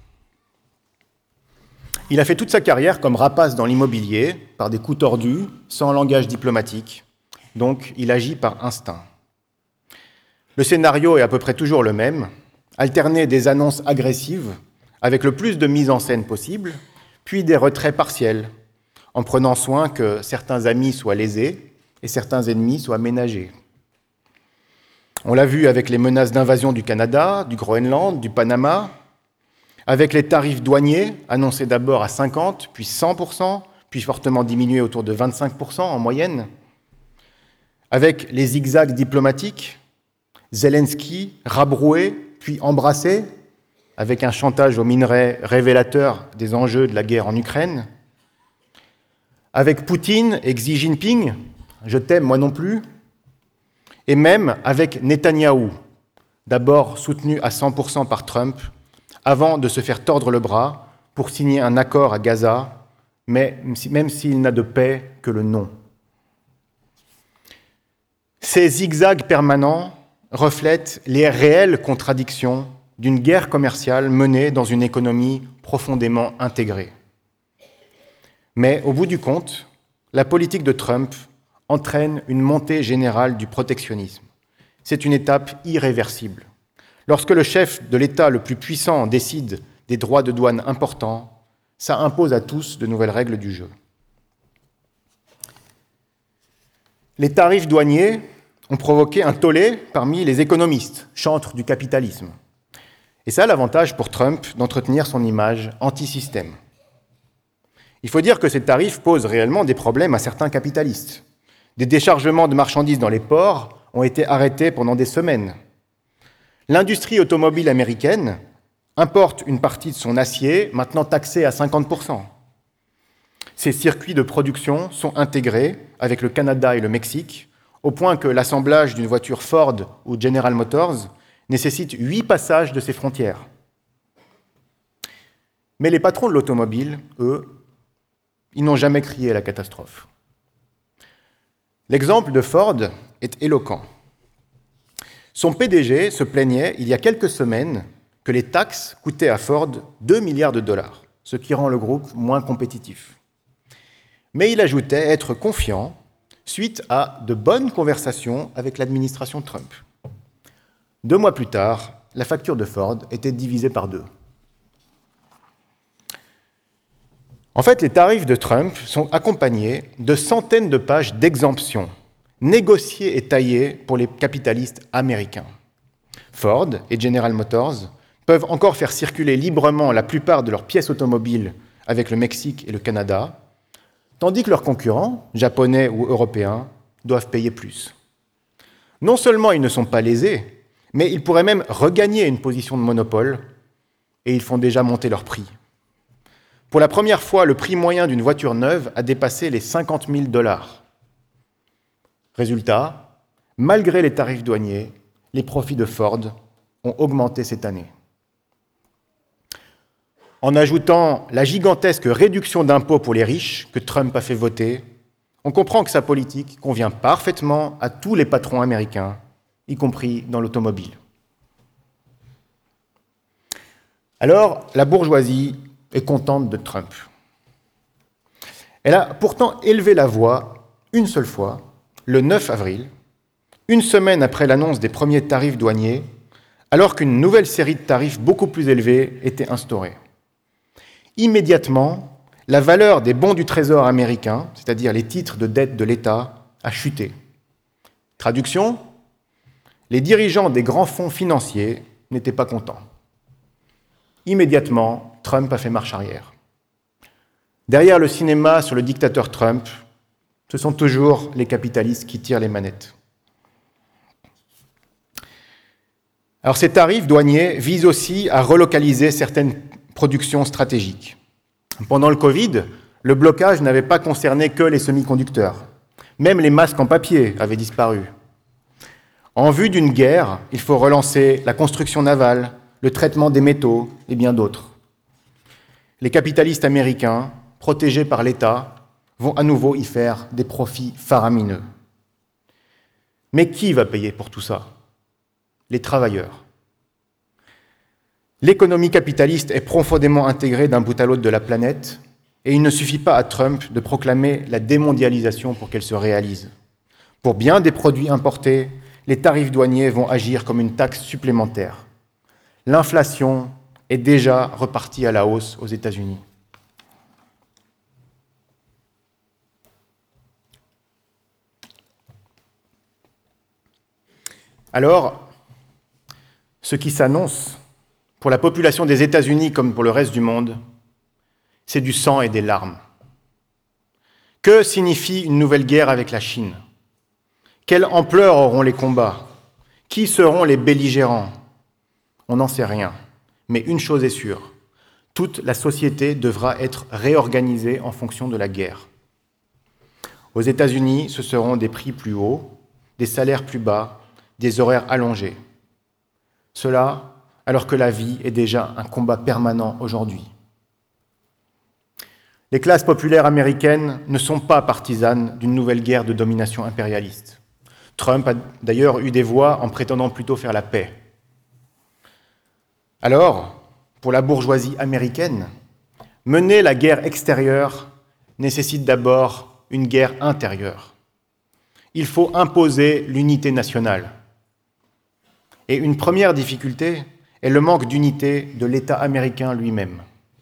Il a fait toute sa carrière comme rapace dans l'immobilier, par des coups tordus, sans langage diplomatique. Donc, il agit par instinct. Le scénario est à peu près toujours le même, alterner des annonces agressives avec le plus de mise en scène possible, puis des retraits partiels, en prenant soin que certains amis soient lésés et certains ennemis soient ménagés. On l'a vu avec les menaces d'invasion du Canada, du Groenland, du Panama, avec les tarifs douaniers annoncés d'abord à 50%, puis 100%, puis fortement diminués autour de 25% en moyenne, avec les zigzags diplomatiques, Zelensky rabroué, puis embrassé, avec un chantage aux minerais révélateur des enjeux de la guerre en Ukraine, avec Poutine et Xi Jinping, je t'aime moi non plus, et même avec Netanyahou, d'abord soutenu à 100% par Trump, avant de se faire tordre le bras pour signer un accord à Gaza, même s'il n'a de paix que le nom. Ces zigzags permanents reflètent les réelles contradictions d'une guerre commerciale menée dans une économie profondément intégrée. Mais au bout du compte, la politique de Trump entraîne une montée générale du protectionnisme. C'est une étape irréversible. Lorsque le chef de l'État le plus puissant décide des droits de douane importants, ça impose à tous de nouvelles règles du jeu. Les tarifs douaniers ont provoqué un tollé parmi les économistes, chantres du capitalisme. Et ça a l'avantage pour Trump d'entretenir son image anti-système. Il faut dire que ces tarifs posent réellement des problèmes à certains capitalistes. Des déchargements de marchandises dans les ports ont été arrêtés pendant des semaines. L'industrie automobile américaine importe une partie de son acier, maintenant taxé à 50%. Ces circuits de production sont intégrés avec le Canada et le Mexique, au point que l'assemblage d'une voiture Ford ou General Motors nécessite 8 passages de ces frontières. Mais les patrons de l'automobile, eux, ils n'ont jamais crié la catastrophe. L'exemple de Ford est éloquent. Son PDG se plaignait, il y a quelques semaines, que les taxes coûtaient à Ford 2 milliards de dollars, ce qui rend le groupe moins compétitif. Mais il ajoutait être confiant suite à de bonnes conversations avec l'administration Trump. 2 mois plus tard, la facture de Ford était divisée par 2. En fait, les tarifs de Trump sont accompagnés de centaines de pages d'exemptions, négociées et taillées pour les capitalistes américains. Ford et General Motors peuvent encore faire circuler librement la plupart de leurs pièces automobiles avec le Mexique et le Canada, tandis que leurs concurrents, japonais ou européens, doivent payer plus. Non seulement ils ne sont pas lésés, mais ils pourraient même regagner une position de monopole, et ils font déjà monter leurs prix. Pour la première fois, le prix moyen d'une voiture neuve a dépassé les 50 000 $. Résultat, malgré les tarifs douaniers, les profits de Ford ont augmenté cette année. En ajoutant la gigantesque réduction d'impôts pour les riches que Trump a fait voter, on comprend que sa politique convient parfaitement à tous les patrons américains, y compris dans l'automobile. Alors, la bourgeoisie est contente de Trump. Elle a pourtant élevé la voix une seule fois, le 9 avril, une semaine après l'annonce des premiers tarifs douaniers, alors qu'une nouvelle série de tarifs beaucoup plus élevés était instaurée. Immédiatement, la valeur des bons du Trésor américain, c'est-à-dire les titres de dette de l'État, a chuté. Traduction, les dirigeants des grands fonds financiers n'étaient pas contents. Immédiatement, Trump a fait marche arrière. Derrière le cinéma sur le dictateur Trump, ce sont toujours les capitalistes qui tirent les manettes. Alors ces tarifs douaniers visent aussi à relocaliser certaines productions stratégiques. Pendant le Covid, le blocage n'avait pas concerné que les semi-conducteurs. Même les masques en papier avaient disparu. En vue d'une guerre, il faut relancer la construction navale, le traitement des métaux et bien d'autres. Les capitalistes américains, protégés par l'État, vont à nouveau y faire des profits faramineux. Mais qui va payer pour tout ça ? Les travailleurs. L'économie capitaliste est profondément intégrée d'un bout à l'autre de la planète, et il ne suffit pas à Trump de proclamer la démondialisation pour qu'elle se réalise. Pour bien des produits importés, les tarifs douaniers vont agir comme une taxe supplémentaire. L'inflation est déjà repartie à la hausse aux États-Unis. Alors, ce qui s'annonce pour la population des États-Unis comme pour le reste du monde, c'est du sang et des larmes. Que signifie une nouvelle guerre avec la Chine ? Quelle ampleur auront les combats ? Qui seront les belligérants ? On n'en sait rien. Mais une chose est sûre, toute la société devra être réorganisée en fonction de la guerre. Aux États-Unis, ce seront des prix plus hauts, des salaires plus bas, des horaires allongés. Cela alors que la vie est déjà un combat permanent aujourd'hui. Les classes populaires américaines ne sont pas partisanes d'une nouvelle guerre de domination impérialiste. Trump a d'ailleurs eu des voix en prétendant plutôt faire la paix. Alors, pour la bourgeoisie américaine, mener la guerre extérieure nécessite d'abord une guerre intérieure. Il faut imposer l'unité nationale. Et une première difficulté est le manque d'unité de l'État américain lui-même.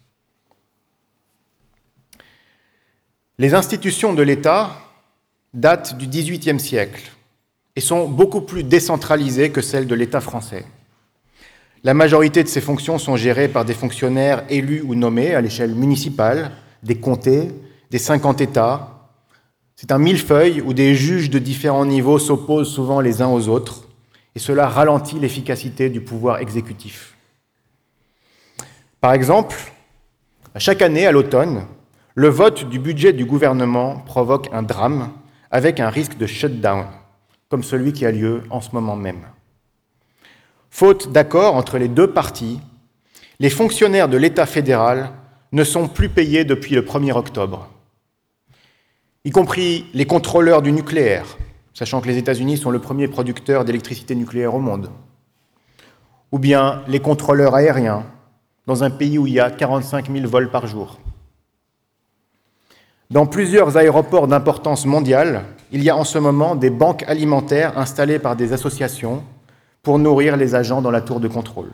Les institutions de l'État datent du XVIIIe siècle et sont beaucoup plus décentralisées que celles de l'État français. La majorité de ces fonctions sont gérées par des fonctionnaires élus ou nommés à l'échelle municipale, des comtés, des 50 États. C'est un millefeuille où des juges de différents niveaux s'opposent souvent les uns aux autres, et cela ralentit l'efficacité du pouvoir exécutif. Par exemple, chaque année, à l'automne, le vote du budget du gouvernement provoque un drame avec un risque de shutdown, comme celui qui a lieu en ce moment même. Faute d'accord entre les deux parties, les fonctionnaires de l'État fédéral ne sont plus payés depuis le 1er octobre, y compris les contrôleurs du nucléaire, sachant que les États-Unis sont le premier producteur d'électricité nucléaire au monde, ou bien les contrôleurs aériens, dans un pays où il y a 45 000 vols par jour. Dans plusieurs aéroports d'importance mondiale, il y a en ce moment des banques alimentaires installées par des associations pour nourrir les agents dans la tour de contrôle.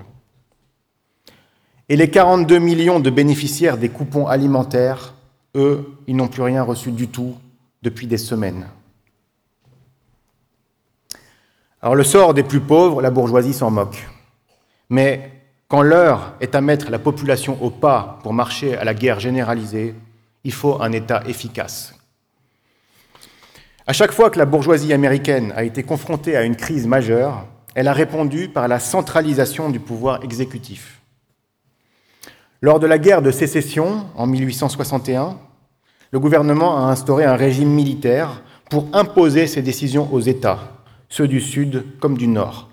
Et les 42 millions de bénéficiaires des coupons alimentaires, eux, ils n'ont plus rien reçu du tout depuis des semaines. Alors le sort des plus pauvres, la bourgeoisie s'en moque. Mais quand l'heure est à mettre la population au pas pour marcher à la guerre généralisée, il faut un État efficace. À chaque fois que la bourgeoisie américaine a été confrontée à une crise majeure, elle a répondu par la centralisation du pouvoir exécutif. Lors de la guerre de sécession, en 1861, le gouvernement a instauré un régime militaire pour imposer ses décisions aux États, ceux du Sud comme du Nord.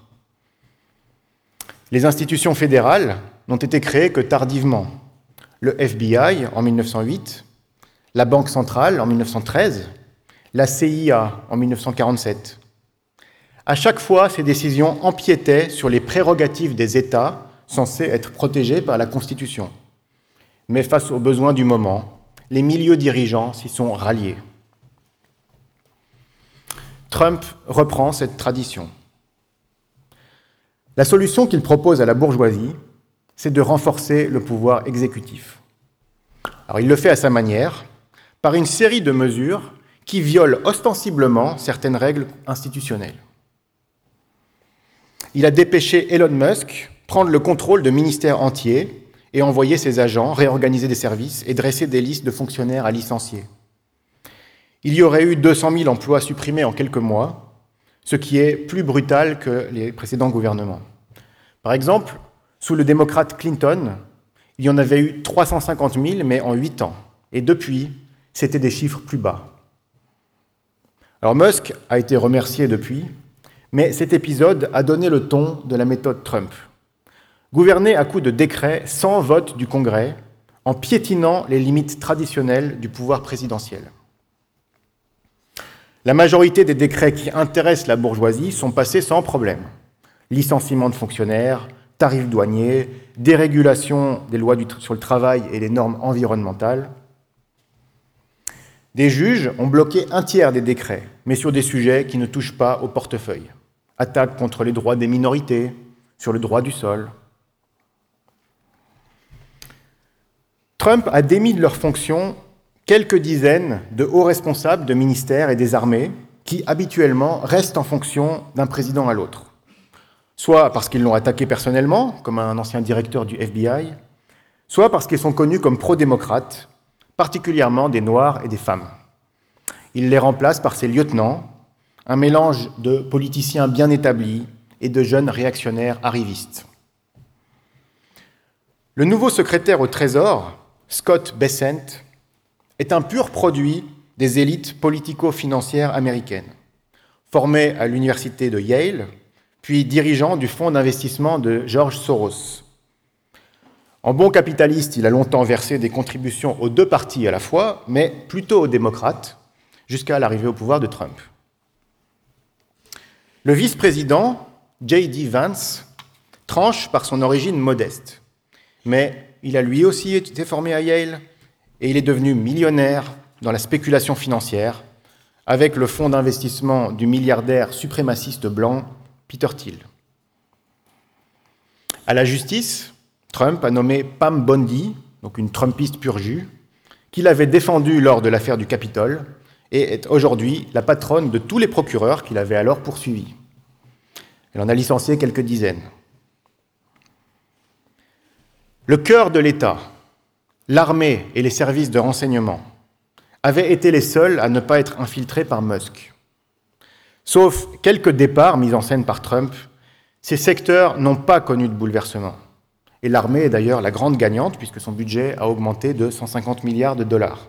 Les institutions fédérales n'ont été créées que tardivement. Le FBI en 1908, la Banque centrale en 1913, la CIA en 1947. À chaque fois, ces décisions empiétaient sur les prérogatives des États censés être protégés par la Constitution. Mais face aux besoins du moment, les milieux dirigeants s'y sont ralliés. Trump reprend cette tradition. La solution qu'il propose à la bourgeoisie, c'est de renforcer le pouvoir exécutif. Alors, il le fait à sa manière, par une série de mesures qui violent ostensiblement certaines règles institutionnelles. Il a dépêché Elon Musk prendre le contrôle de ministères entiers et envoyer ses agents réorganiser des services et dresser des listes de fonctionnaires à licencier. Il y aurait eu 200 000 emplois supprimés en quelques mois, ce qui est plus brutal que les précédents gouvernements. Par exemple, sous le démocrate Clinton, il y en avait eu 350 000, mais en 8 ans. Et depuis, c'était des chiffres plus bas. Alors Musk a été remercié depuis, mais cet épisode a donné le ton de la méthode Trump. Gouverner à coups de décrets sans vote du Congrès, en piétinant les limites traditionnelles du pouvoir présidentiel. La majorité des décrets qui intéressent la bourgeoisie sont passés sans problème. Licenciement de fonctionnaires, tarifs douaniers, dérégulation des lois sur le travail et les normes environnementales. Des juges ont bloqué un tiers des décrets, mais sur des sujets qui ne touchent pas au portefeuille. Attaques contre les droits des minorités, sur le droit du sol. Trump a démis de leurs fonctions quelques dizaines de hauts responsables de ministères et des armées qui, habituellement, restent en fonction d'un président à l'autre. Soit parce qu'ils l'ont attaqué personnellement, comme un ancien directeur du FBI, soit parce qu'ils sont connus comme pro-démocrates, particulièrement des Noirs et des femmes. Il les remplace par ses lieutenants, un mélange de politiciens bien établis et de jeunes réactionnaires arrivistes. Le nouveau secrétaire au Trésor, Scott Bessent, est un pur produit des élites politico-financières américaines. Formé à l'université de Yale, puis dirigeant du fonds d'investissement de George Soros. En bon capitaliste, il a longtemps versé des contributions aux deux partis à la fois, mais plutôt aux démocrates, jusqu'à l'arrivée au pouvoir de Trump. Le vice-président, J.D. Vance, tranche par son origine modeste, mais il a lui aussi été formé à Yale et il est devenu millionnaire dans la spéculation financière avec le fonds d'investissement du milliardaire suprémaciste blanc Peter Thiel. À la justice, Trump a nommé Pam Bondi, donc une Trumpiste pur jus, qu'il avait défendue lors de l'affaire du Capitole et est aujourd'hui la patronne de tous les procureurs qu'il avait alors poursuivis. Elle en a licencié quelques dizaines. Le cœur de l'État, l'armée et les services de renseignement, avaient été les seuls à ne pas être infiltrés par Musk. Sauf quelques départs mis en scène par Trump, ces secteurs n'ont pas connu de bouleversement. Et l'armée est d'ailleurs la grande gagnante, puisque son budget a augmenté de 150 milliards de dollars.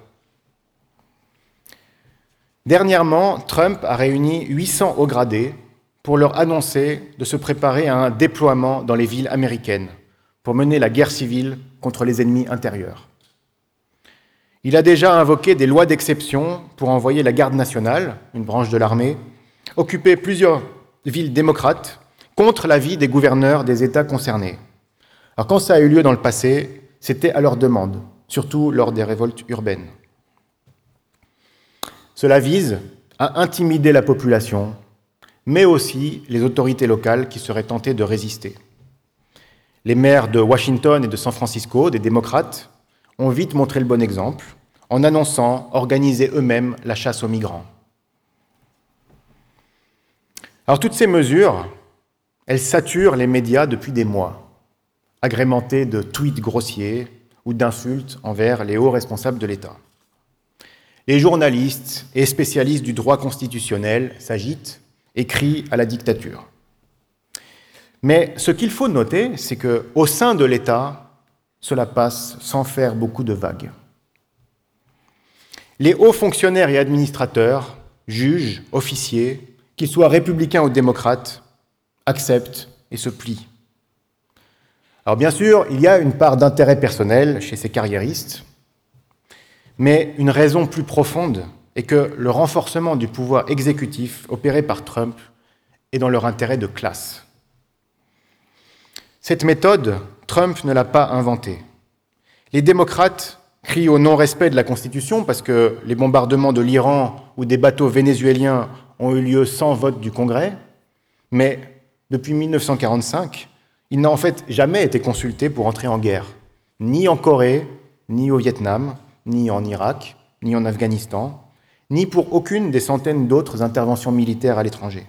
Dernièrement, Trump a réuni 800 hauts gradés pour leur annoncer de se préparer à un déploiement dans les villes américaines, pour mener la guerre civile contre les ennemis intérieurs. Il a déjà invoqué des lois d'exception pour envoyer la Garde nationale, une branche de l'armée, occuper plusieurs villes démocrates contre l'avis des gouverneurs des États concernés. Alors quand ça a eu lieu dans le passé, c'était à leur demande, surtout lors des révoltes urbaines. Cela vise à intimider la population, mais aussi les autorités locales qui seraient tentées de résister. Les maires de Washington et de San Francisco, des démocrates, ont vite montré le bon exemple en annonçant organiser eux-mêmes la chasse aux migrants. Alors toutes ces mesures, elles saturent les médias depuis des mois, agrémentées de tweets grossiers ou d'insultes envers les hauts responsables de l'État. Les journalistes et spécialistes du droit constitutionnel s'agitent et crient à la dictature. Mais ce qu'il faut noter, c'est qu'au sein de l'État, cela passe sans faire beaucoup de vagues. Les hauts fonctionnaires et administrateurs, juges, officiers, qu'ils soient républicains ou démocrates, acceptent et se plient. Alors bien sûr, il y a une part d'intérêt personnel chez ces carriéristes, mais une raison plus profonde est que le renforcement du pouvoir exécutif opéré par Trump est dans leur intérêt de classe. Cette méthode, Trump ne l'a pas inventée. Les démocrates crient au non-respect de la Constitution parce que les bombardements de l'Iran ou des bateaux vénézuéliens ont eu lieu sans vote du Congrès, mais depuis 1945, il n'a en fait jamais été consulté pour entrer en guerre, ni en Corée, ni au Vietnam, ni en Irak, ni en Afghanistan, ni pour aucune des centaines d'autres interventions militaires à l'étranger.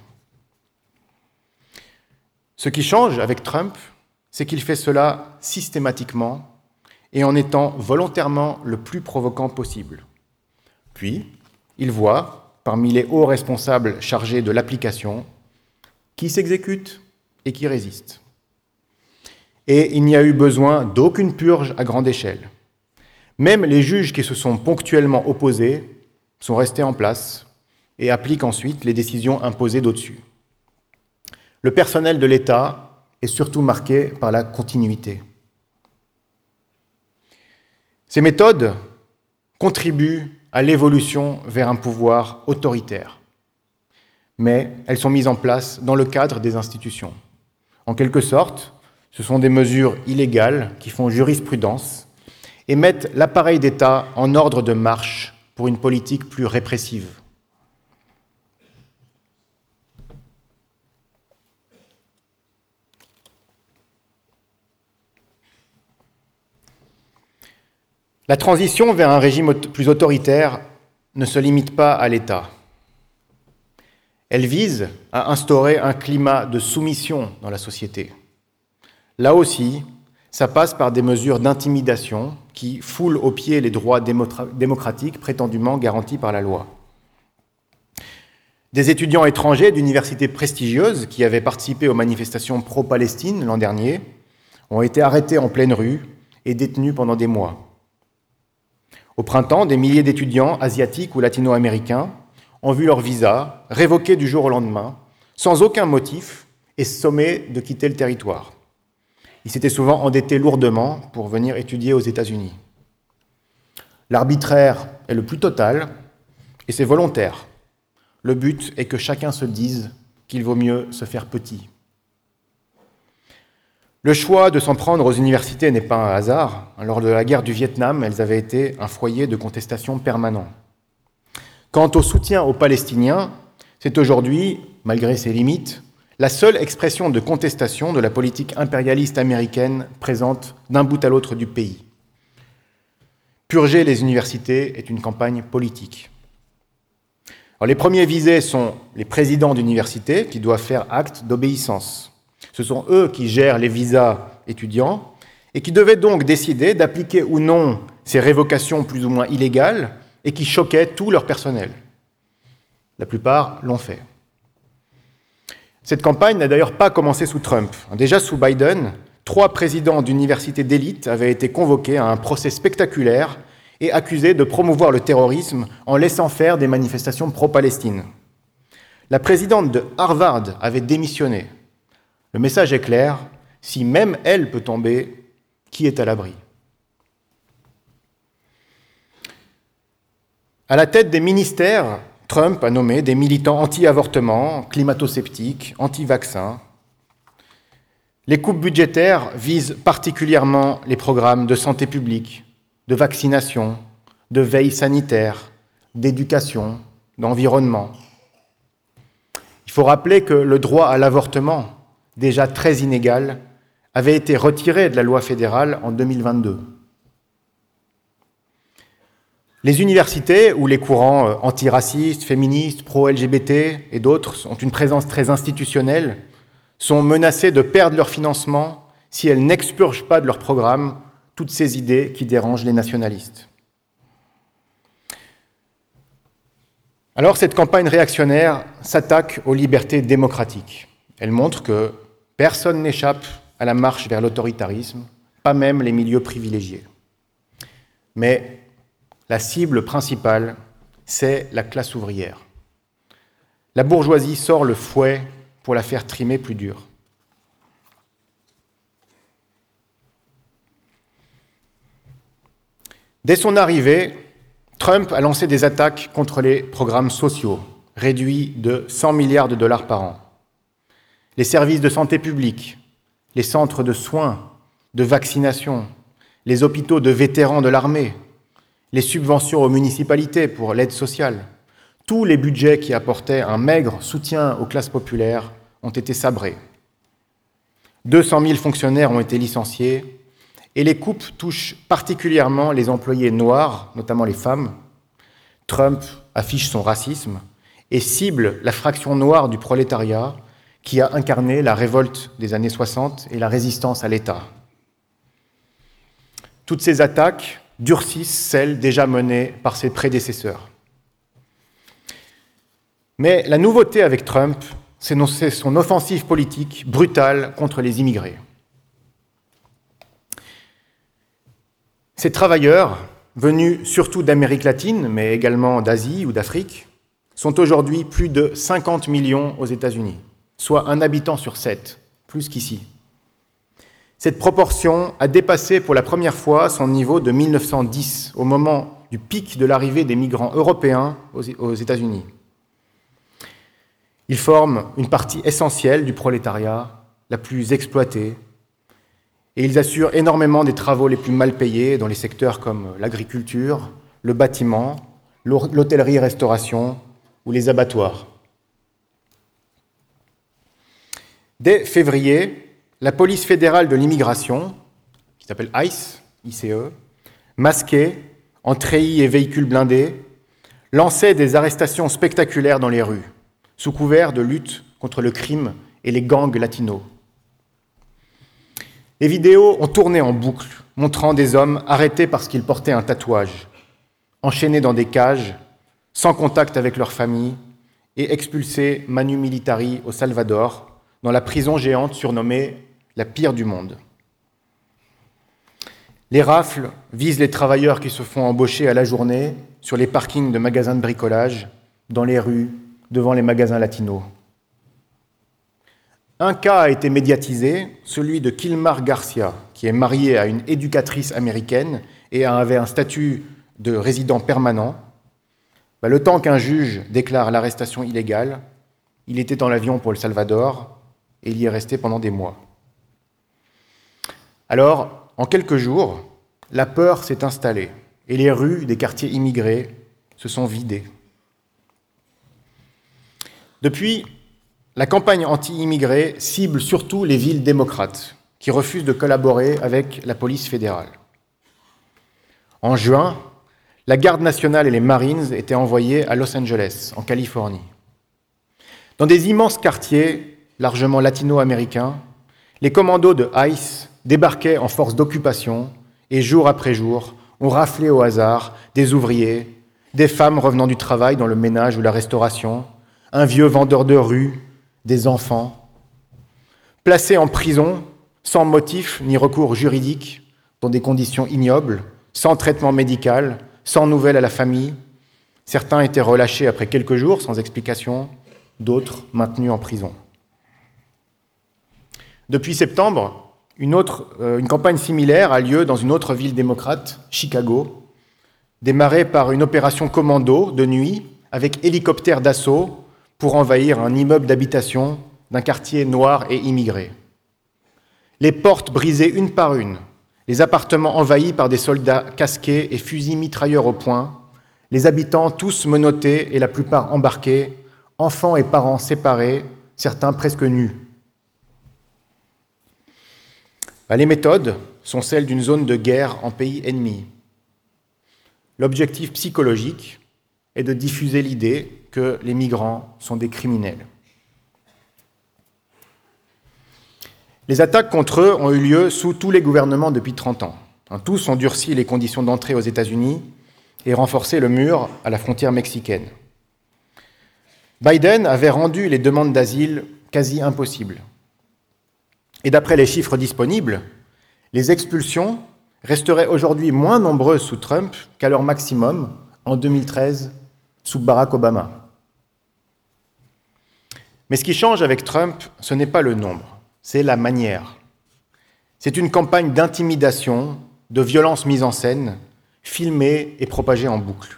Ce qui change avec Trump, c'est qu'il fait cela systématiquement et en étant volontairement le plus provoquant possible. Puis, il voit, parmi les hauts responsables chargés de l'application, qui s'exécute et qui résiste. Et il n'y a eu besoin d'aucune purge à grande échelle. Même les juges qui se sont ponctuellement opposés sont restés en place et appliquent ensuite les décisions imposées d'au-dessus. Le personnel de l'État est surtout marqué par la continuité. Ces méthodes contribuent à l'évolution vers un pouvoir autoritaire, mais elles sont mises en place dans le cadre des institutions. En quelque sorte, ce sont des mesures illégales qui font jurisprudence et mettent l'appareil d'État en ordre de marche pour une politique plus répressive. La transition vers un régime plus autoritaire ne se limite pas à l'État. Elle vise à instaurer un climat de soumission dans la société. Là aussi, ça passe par des mesures d'intimidation qui foulent aux pieds les droits démocratiques prétendument garantis par la loi. Des étudiants étrangers d'universités prestigieuses qui avaient participé aux manifestations pro-Palestine l'an dernier ont été arrêtés en pleine rue et détenus pendant des mois. Au printemps, des milliers d'étudiants asiatiques ou latino-américains ont vu leur visa révoqué du jour au lendemain, sans aucun motif, et sommés de quitter le territoire. Ils s'étaient souvent endettés lourdement pour venir étudier aux États-Unis. L'arbitraire est le plus total, et c'est volontaire. Le but est que chacun se dise qu'il vaut mieux se faire petit. Le choix de s'en prendre aux universités n'est pas un hasard. Lors de la guerre du Vietnam, elles avaient été un foyer de contestation permanent. Quant au soutien aux Palestiniens, c'est aujourd'hui, malgré ses limites, la seule expression de contestation de la politique impérialiste américaine présente d'un bout à l'autre du pays. Purger les universités est une campagne politique. Alors, les premiers visés sont les présidents d'universités qui doivent faire acte d'obéissance. Ce sont eux qui gèrent les visas étudiants et qui devaient donc décider d'appliquer ou non ces révocations plus ou moins illégales et qui choquaient tout leur personnel. La plupart l'ont fait. Cette campagne n'a d'ailleurs pas commencé sous Trump. Déjà sous Biden, 3 présidents d'universités d'élite avaient été convoqués à un procès spectaculaire et accusés de promouvoir le terrorisme en laissant faire des manifestations pro-Palestine. La présidente de Harvard avait démissionné. Le message est clair, si même elle peut tomber, qui est à l'abri? À la tête des ministères, Trump a nommé des militants anti-avortement, climato-sceptiques, anti-vaccins. Les coupes budgétaires visent particulièrement les programmes de santé publique, de vaccination, de veille sanitaire, d'éducation, d'environnement. Il faut rappeler que le droit à l'avortement, déjà très inégal, avait été retiré de la loi fédérale en 2022. Les universités, où les courants antiracistes, féministes, pro-LGBT et d'autres ont une présence très institutionnelle, sont menacés de perdre leur financement si elles n'expurgent pas de leur programme toutes ces idées qui dérangent les nationalistes. Alors cette campagne réactionnaire s'attaque aux libertés démocratiques. Elle montre que personne n'échappe à la marche vers l'autoritarisme, pas même les milieux privilégiés. Mais la cible principale, c'est la classe ouvrière. La bourgeoisie sort le fouet pour la faire trimer plus dur. Dès son arrivée, Trump a lancé des attaques contre les programmes sociaux, réduits de 100 milliards de dollars par an. Les services de santé publique, les centres de soins, de vaccination, les hôpitaux de vétérans de l'armée, les subventions aux municipalités pour l'aide sociale, tous les budgets qui apportaient un maigre soutien aux classes populaires ont été sabrés. 200 000 fonctionnaires ont été licenciés et les coupes touchent particulièrement les employés noirs, notamment les femmes. Trump affiche son racisme et cible la fraction noire du prolétariat qui a incarné la révolte des années 60 et la résistance à l'État. Toutes ces attaques durcissent celles déjà menées par ses prédécesseurs. Mais la nouveauté avec Trump, c'est son offensive politique brutale contre les immigrés. Ces travailleurs, venus surtout d'Amérique latine, mais également d'Asie ou d'Afrique, sont aujourd'hui plus de 50 millions aux États-Unis, soit un habitant sur 7, plus qu'ici. Cette proportion a dépassé pour la première fois son niveau de 1910, au moment du pic de l'arrivée des migrants européens aux États-Unis. Ils forment une partie essentielle du prolétariat, la plus exploitée, et ils assurent énormément des travaux les plus mal payés dans les secteurs comme l'agriculture, le bâtiment, l'hôtellerie-restauration ou les abattoirs. Dès février, la police fédérale de l'immigration, qui s'appelle ICE, masquée, en treillis et véhicules blindés, lançait des arrestations spectaculaires dans les rues, sous couvert de lutte contre le crime et les gangs latinos. Les vidéos ont tourné en boucle, montrant des hommes arrêtés parce qu'ils portaient un tatouage, enchaînés dans des cages, sans contact avec leur famille, et expulsés manu militari au Salvador, dans la prison géante surnommée la pire du monde. Les rafles visent les travailleurs qui se font embaucher à la journée sur les parkings de magasins de bricolage, dans les rues, devant les magasins latinos. Un cas a été médiatisé, celui de Kilmar Garcia, qui est marié à une éducatrice américaine et avait un statut de résident permanent. Le temps qu'un juge déclare l'arrestation illégale, il était dans l'avion pour le Salvador et il y est resté pendant des mois. Alors, en quelques jours, la peur s'est installée et les rues des quartiers immigrés se sont vidées. Depuis, la campagne anti-immigrés cible surtout les villes démocrates qui refusent de collaborer avec la police fédérale. En juin, la Garde nationale et les Marines étaient envoyés à Los Angeles, en Californie. Dans des immenses quartiers, largement latino-américains, les commandos de ICE débarquaient en force d'occupation et jour après jour, ont raflé au hasard des ouvriers, des femmes revenant du travail dans le ménage ou la restauration, un vieux vendeur de rue, des enfants, placés en prison sans motif ni recours juridique, dans des conditions ignobles, sans traitement médical, sans nouvelles à la famille. Certains étaient relâchés après quelques jours sans explication, d'autres maintenus en prison. Depuis septembre, une campagne similaire a lieu dans une autre ville démocrate, Chicago, démarrée par une opération commando de nuit avec hélicoptère d'assaut pour envahir un immeuble d'habitation d'un quartier noir et immigré. Les portes brisées une par une, les appartements envahis par des soldats casqués et fusils mitrailleurs au poing, les habitants tous menottés et la plupart embarqués, enfants et parents séparés, certains presque nus. Les méthodes sont celles d'une zone de guerre en pays ennemi. L'objectif psychologique est de diffuser l'idée que les migrants sont des criminels. Les attaques contre eux ont eu lieu sous tous les gouvernements depuis 30 ans. Tous ont durci les conditions d'entrée aux États-Unis et renforcé le mur à la frontière mexicaine. Biden avait rendu les demandes d'asile quasi impossibles. Et d'après les chiffres disponibles, les expulsions resteraient aujourd'hui moins nombreuses sous Trump qu'à leur maximum en 2013 sous Barack Obama. Mais ce qui change avec Trump, ce n'est pas le nombre, c'est la manière. C'est une campagne d'intimidation, de violence mise en scène, filmée et propagée en boucle.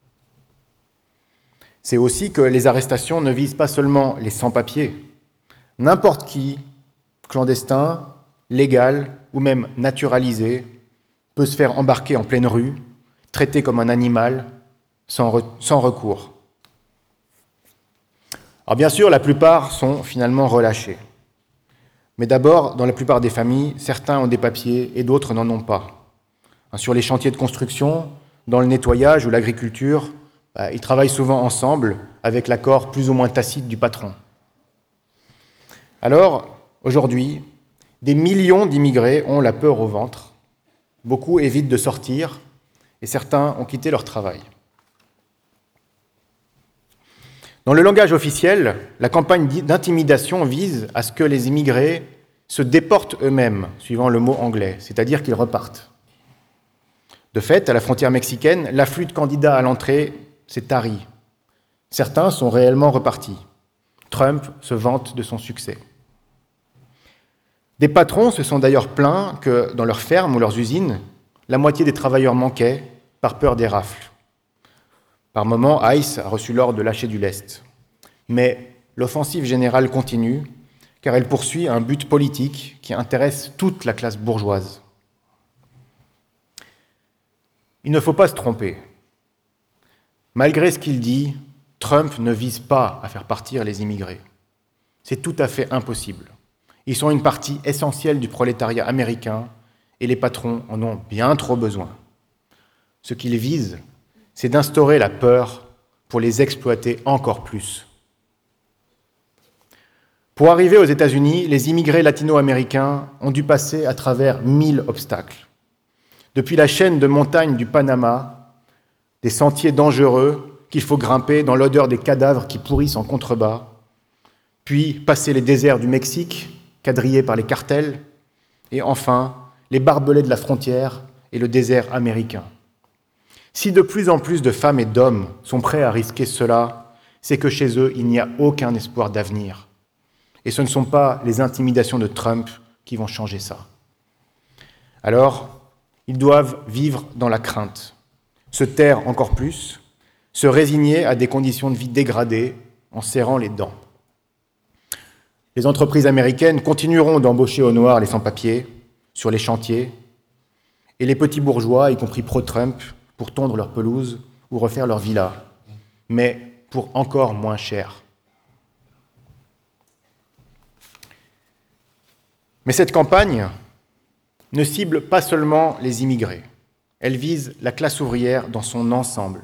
C'est aussi que les arrestations ne visent pas seulement les sans-papiers. N'importe qui, clandestin, légal ou même naturalisé, peut se faire embarquer en pleine rue, traité comme un animal, sans recours. Alors bien sûr, la plupart sont finalement relâchés. Mais d'abord, dans la plupart des familles, certains ont des papiers et d'autres n'en ont pas. Sur les chantiers de construction, dans le nettoyage ou l'agriculture, ils travaillent souvent ensemble avec l'accord plus ou moins tacite du patron. Alors, aujourd'hui, des millions d'immigrés ont la peur au ventre. Beaucoup évitent de sortir et certains ont quitté leur travail. Dans le langage officiel, la campagne d'intimidation vise à ce que les immigrés se déportent eux-mêmes, suivant le mot anglais, c'est-à-dire qu'ils repartent. De fait, à la frontière mexicaine, l'afflux de candidats à l'entrée s'est tari. Certains sont réellement repartis. Trump se vante de son succès. Des patrons se sont d'ailleurs plaints que, dans leurs fermes ou leurs usines, la moitié des travailleurs manquaient par peur des rafles. Par moments, ICE a reçu l'ordre de lâcher du lest. Mais l'offensive générale continue, car elle poursuit un but politique qui intéresse toute la classe bourgeoise. Il ne faut pas se tromper. Malgré ce qu'il dit, Trump ne vise pas à faire partir les immigrés. C'est tout à fait impossible. Ils sont une partie essentielle du prolétariat américain et les patrons en ont bien trop besoin. Ce qu'il vise, c'est d'instaurer la peur pour les exploiter encore plus. Pour arriver aux États-Unis, les immigrés latino-américains ont dû passer à travers 1000 obstacles. Depuis la chaîne de montagnes du Panama, des sentiers dangereux qu'il faut grimper dans l'odeur des cadavres qui pourrissent en contrebas, puis passer les déserts du Mexique, quadrillés par les cartels, et enfin les barbelés de la frontière et le désert américain. Si de plus en plus de femmes et d'hommes sont prêts à risquer cela, c'est que chez eux, il n'y a aucun espoir d'avenir. Et ce ne sont pas les intimidations de Trump qui vont changer ça. Alors, ils doivent vivre dans la crainte, se taire encore plus, se résigner à des conditions de vie dégradées en serrant les dents. Les entreprises américaines continueront d'embaucher au noir les sans-papiers sur les chantiers, et les petits bourgeois, y compris pro-Trump, pour tondre leur pelouse ou refaire leur villa, mais pour encore moins cher. Mais cette campagne ne cible pas seulement les immigrés, elle vise la classe ouvrière dans son ensemble.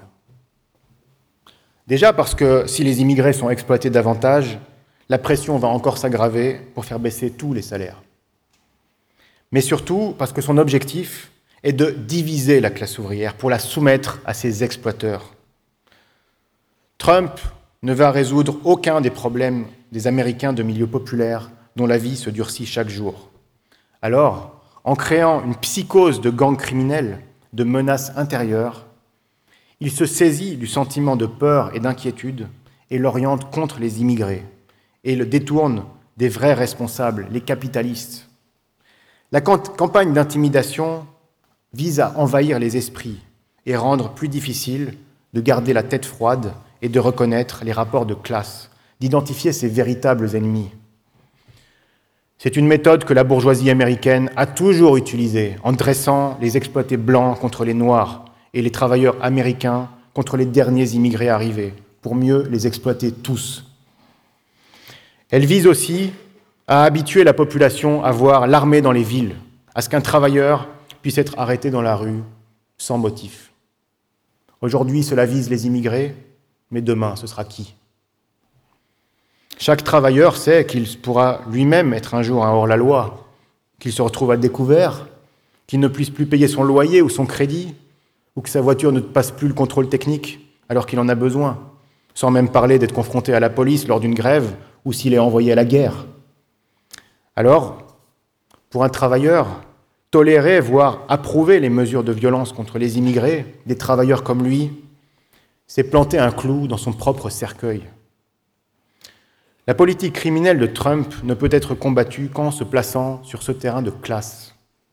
Déjà parce que si les immigrés sont exploités davantage, la pression va encore s'aggraver pour faire baisser tous les salaires. Mais surtout parce que son objectif est de diviser la classe ouvrière pour la soumettre à ses exploiteurs. Trump ne va résoudre aucun des problèmes des Américains de milieu populaire dont la vie se durcit chaque jour. Alors, en créant une psychose de gangs criminels, de menaces intérieures, il se saisit du sentiment de peur et d'inquiétude et l'oriente contre les immigrés et le détourne des vrais responsables, les capitalistes. La campagne d'intimidation vise à envahir les esprits et rendre plus difficile de garder la tête froide et de reconnaître les rapports de classe, d'identifier ses véritables ennemis. C'est une méthode que la bourgeoisie américaine a toujours utilisée en dressant les exploités blancs contre les noirs et les travailleurs américains contre les derniers immigrés arrivés, pour mieux les exploiter tous. Elle vise aussi à habituer la population à voir l'armée dans les villes, à ce qu'un travailleur puisse être arrêté dans la rue sans motif. Aujourd'hui, cela vise les immigrés, mais demain, ce sera qui ? Chaque travailleur sait qu'il pourra lui-même être un jour un hors-la-loi, qu'il se retrouve à découvert, qu'il ne puisse plus payer son loyer ou son crédit, ou que sa voiture ne passe plus le contrôle technique alors qu'il en a besoin, sans même parler d'être confronté à la police lors d'une grève ou s'il est envoyé à la guerre. Alors, pour un travailleur, tolérer, voire approuver les mesures de violence contre les immigrés, des travailleurs comme lui, c'est planter un clou dans son propre cercueil. La politique criminelle de Trump ne peut être combattue qu'en se plaçant sur ce terrain de classe.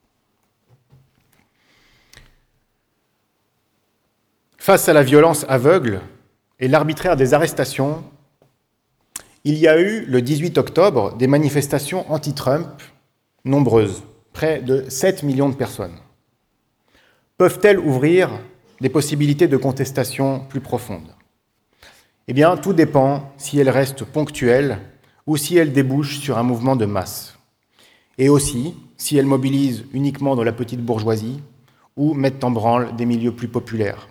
Face à la violence aveugle et l'arbitraire des arrestations, il y a eu, le 18 octobre, des manifestations anti-Trump nombreuses, près de 7 millions de personnes. Peuvent-elles ouvrir des possibilités de contestation plus profondes ? Eh bien, tout dépend si elles restent ponctuelles ou si elles débouchent sur un mouvement de masse. Et aussi si elles mobilisent uniquement dans la petite bourgeoisie ou mettent en branle des milieux plus populaires.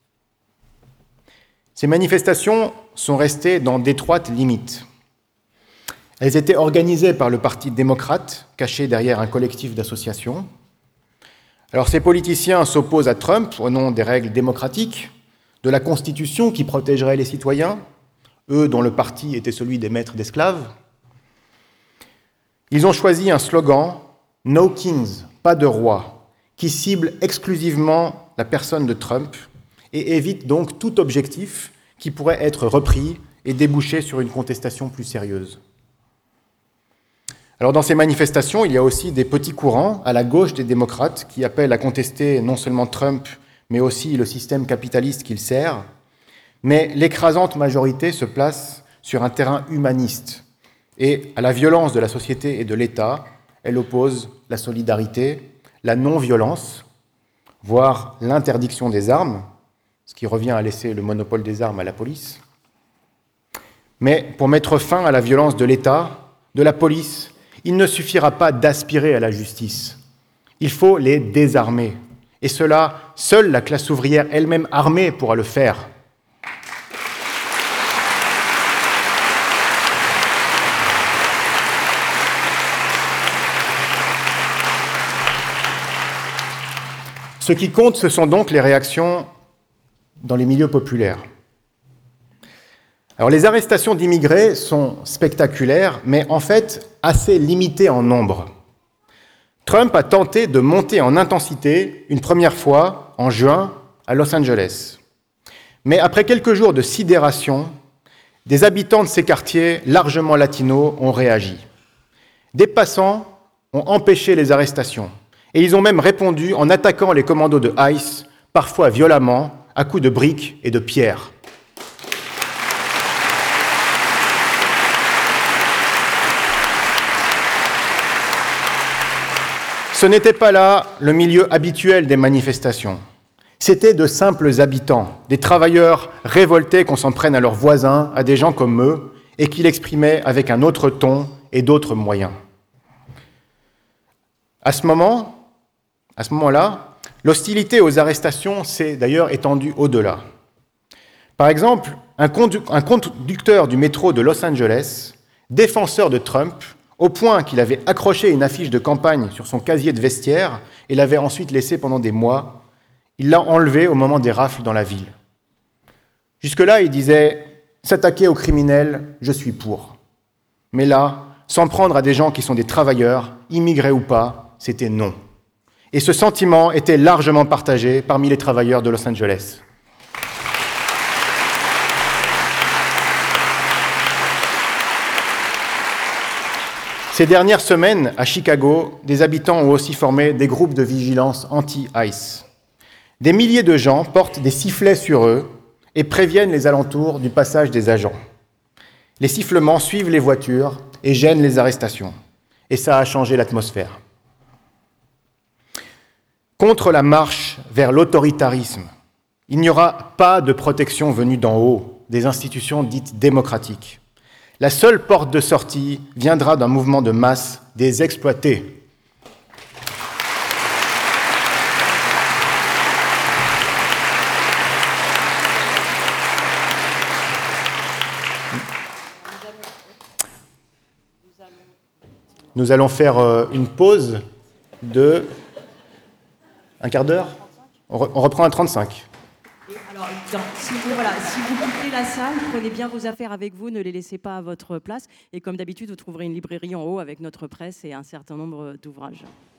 Ces manifestations sont restées dans d'étroites limites. Elles étaient organisées par le Parti démocrate, caché derrière un collectif d'associations. Alors ces politiciens s'opposent à Trump au nom des règles démocratiques, de la Constitution qui protégerait les citoyens, eux dont le parti était celui des maîtres d'esclaves. Ils ont choisi un slogan « No Kings », pas de roi, qui cible exclusivement la personne de Trump et évite donc tout objectif qui pourrait être repris et déboucher sur une contestation plus sérieuse. Alors dans ces manifestations, il y a aussi des petits courants à la gauche des démocrates qui appellent à contester non seulement Trump, mais aussi le système capitaliste qu'il sert. Mais l'écrasante majorité se place sur un terrain humaniste. Et à la violence de la société et de l'État, elle oppose la solidarité, la non-violence, voire l'interdiction des armes, ce qui revient à laisser le monopole des armes à la police. Mais pour mettre fin à la violence de l'État, de la police, il ne suffira pas d'aspirer à la justice. Il faut les désarmer. Et cela, seule la classe ouvrière elle-même armée pourra le faire. Ce qui compte, ce sont donc les réactions dans les milieux populaires. Alors, les arrestations d'immigrés sont spectaculaires, mais en fait assez limitées en nombre. Trump a tenté de monter en intensité une première fois en juin à Los Angeles. Mais après quelques jours de sidération, des habitants de ces quartiers largement latinos ont réagi. Des passants ont empêché les arrestations et ils ont même répondu en attaquant les commandos de ICE, parfois violemment, à coups de briques et de pierres. Ce n'était pas là le milieu habituel des manifestations. C'était de simples habitants, des travailleurs révoltés qu'on s'en prenne à leurs voisins, à des gens comme eux, et qui l'exprimaient avec un autre ton et d'autres moyens. À ce moment-là, l'hostilité aux arrestations s'est d'ailleurs étendue au-delà. Par exemple, un conducteur du métro de Los Angeles, défenseur de Trump, au point qu'il avait accroché une affiche de campagne sur son casier de vestiaire et l'avait ensuite laissé pendant des mois, il l'a enlevé au moment des rafles dans la ville. Jusque-là, il disait « S'attaquer aux criminels, je suis pour ». Mais là, s'en prendre à des gens qui sont des travailleurs, immigrés ou pas, c'était non. Et ce sentiment était largement partagé parmi les travailleurs de Los Angeles. Ces dernières semaines, à Chicago, des habitants ont aussi formé des groupes de vigilance anti-ICE. Des milliers de gens portent des sifflets sur eux et préviennent les alentours du passage des agents. Les sifflements suivent les voitures et gênent les arrestations. Et ça a changé l'atmosphère. Contre la marche vers l'autoritarisme, Il n'y aura pas de protection venue d'en haut, des institutions dites démocratiques. La seule porte de sortie viendra d'un mouvement de masse des exploités. Nous allons faire une pause de un quart d'heure. On reprend à 35. Alors, si vous quittez la salle, prenez bien vos affaires avec vous, ne les laissez pas à votre place. Et comme d'habitude, vous trouverez une librairie en haut avec notre presse et un certain nombre d'ouvrages.